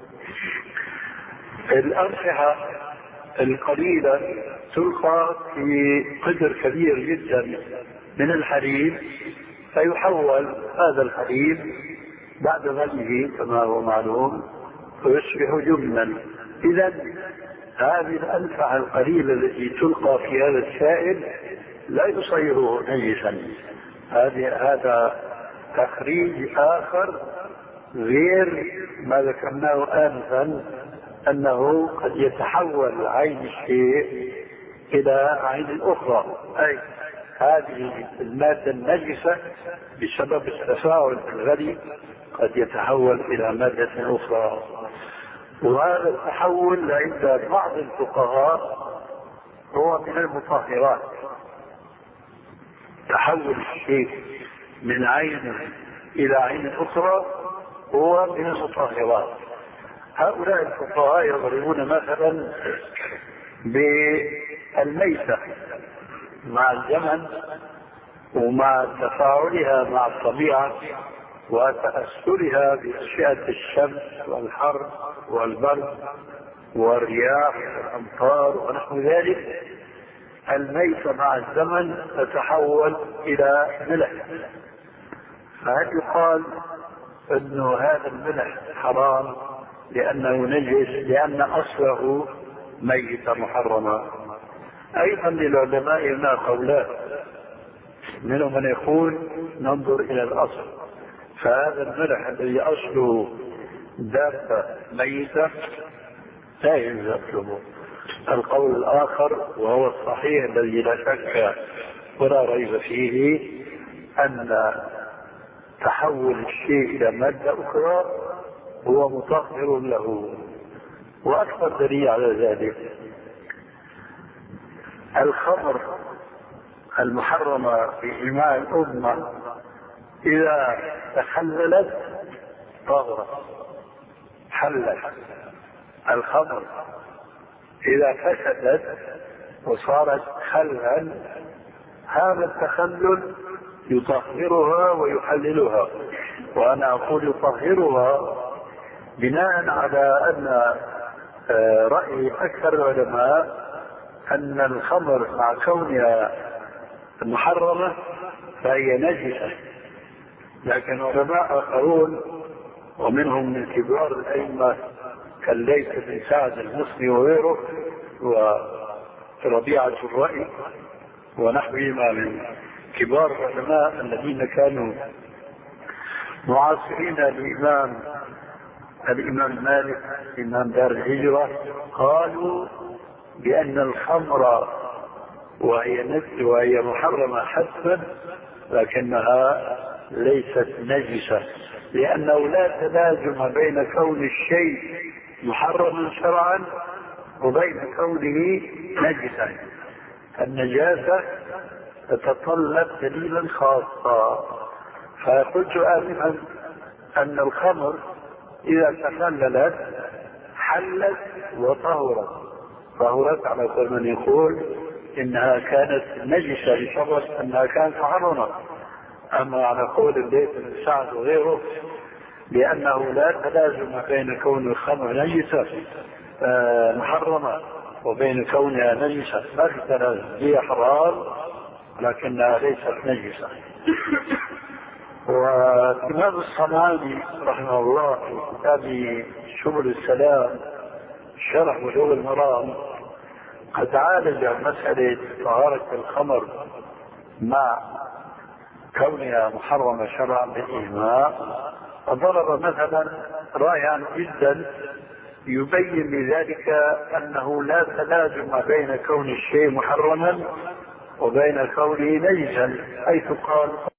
الأرجحة القليلة تلقى في قدر كبير جدا من الحليب، فيحول هذا الحليب بعد غليه كما هو معلوم ويصبح جبنا. إذا هذه الأنفعة القليلة التي تلقى في هذا السائل لا يصيره نجسا. هذا تخريج آخر غير ما ذكرناه آنفا، أنه قد يتحول عين الشيء إلى عين أخرى، أي هذه المادة النجسة بسبب التفاعل الغلي قد يتحول إلى مادة أخرى. وهذا التحول عند بعض الفقهاء هو من المطهرات. تحول الشيء من عين إلى عين أخرى هو من المطهرات. هؤلاء الفقهاء يضربون مثلا بالميتة مع الزمن ومع تفاعلها مع الطبيعة وتأثرها بأشعة الشمس والحر والبرد والرياح والأمطار ونحو ذلك. الميتة مع الزمن تتحول إلى ملح، فهل يقال أنه هذا الملح حرام لأنه نجس لأن أصله ميتة محرمة؟ أيضا للعلماء هنا قولان، منهم من يقول ننظر إلى الأصل، فهذا الملح الذي أصله دابة ميتة لا ينزل له. القول الآخر وهو الصحيح الذي لا شك ولا ريب فيه أن تحول الشيء إلى مادة أخرى هو مطهر له. وأكثر دليل على ذلك الخمر المحرمة في إجماع الأمة إذا تخللت طهرت حلت. الخمر إذا فسدت وصارت خلا هذا التخلل يطهرها ويحللها. وأنا أقول يطهرها بناء على أن رأي أكثر العلماء أن الخمر مع كونها محرمة فهي نجسة، لكن علماء آخرون ومنهم من كبار الأئمة كالليث بن سعد المصري وغيره وربيعة الرأي ونحوهما من كبار العلماء الذين كانوا معاصرين الإمام مالك إمام دار الهجرة، قالوا بأن الخمر وهي محرمة حتما لكنها ليست نجسة، لأنه لا تلازم بين كون الشيء محرما شرعا وبين كونه نجسا. النجاسة تتطلب دليلا خاصا. فقلت آنفا أن الخمر إذا تخللت حلت طهرت على كل من يقول إنها كانت نجسة بسبب أنها كانت محرمة. أما على قول الليث بن سعد وغيره لأنه لا تلازم بين كون الخمر نجسة محرمة وبين كونها نجسة، ما في تلازم، هي حرام لكنها ليست نجسة. والإمام الصنعاني رحمه الله في كتابه سبل السلام شرح بلوغ المرام قد عالج مسألة طهارة الخمر مع كونها محرمة شرعا بالإجماع، وضرب مثلا رائعا جدا يبين بذلك أنه لا تلازم بين كون الشيء محرما وبين كونه نجسا، حيث قال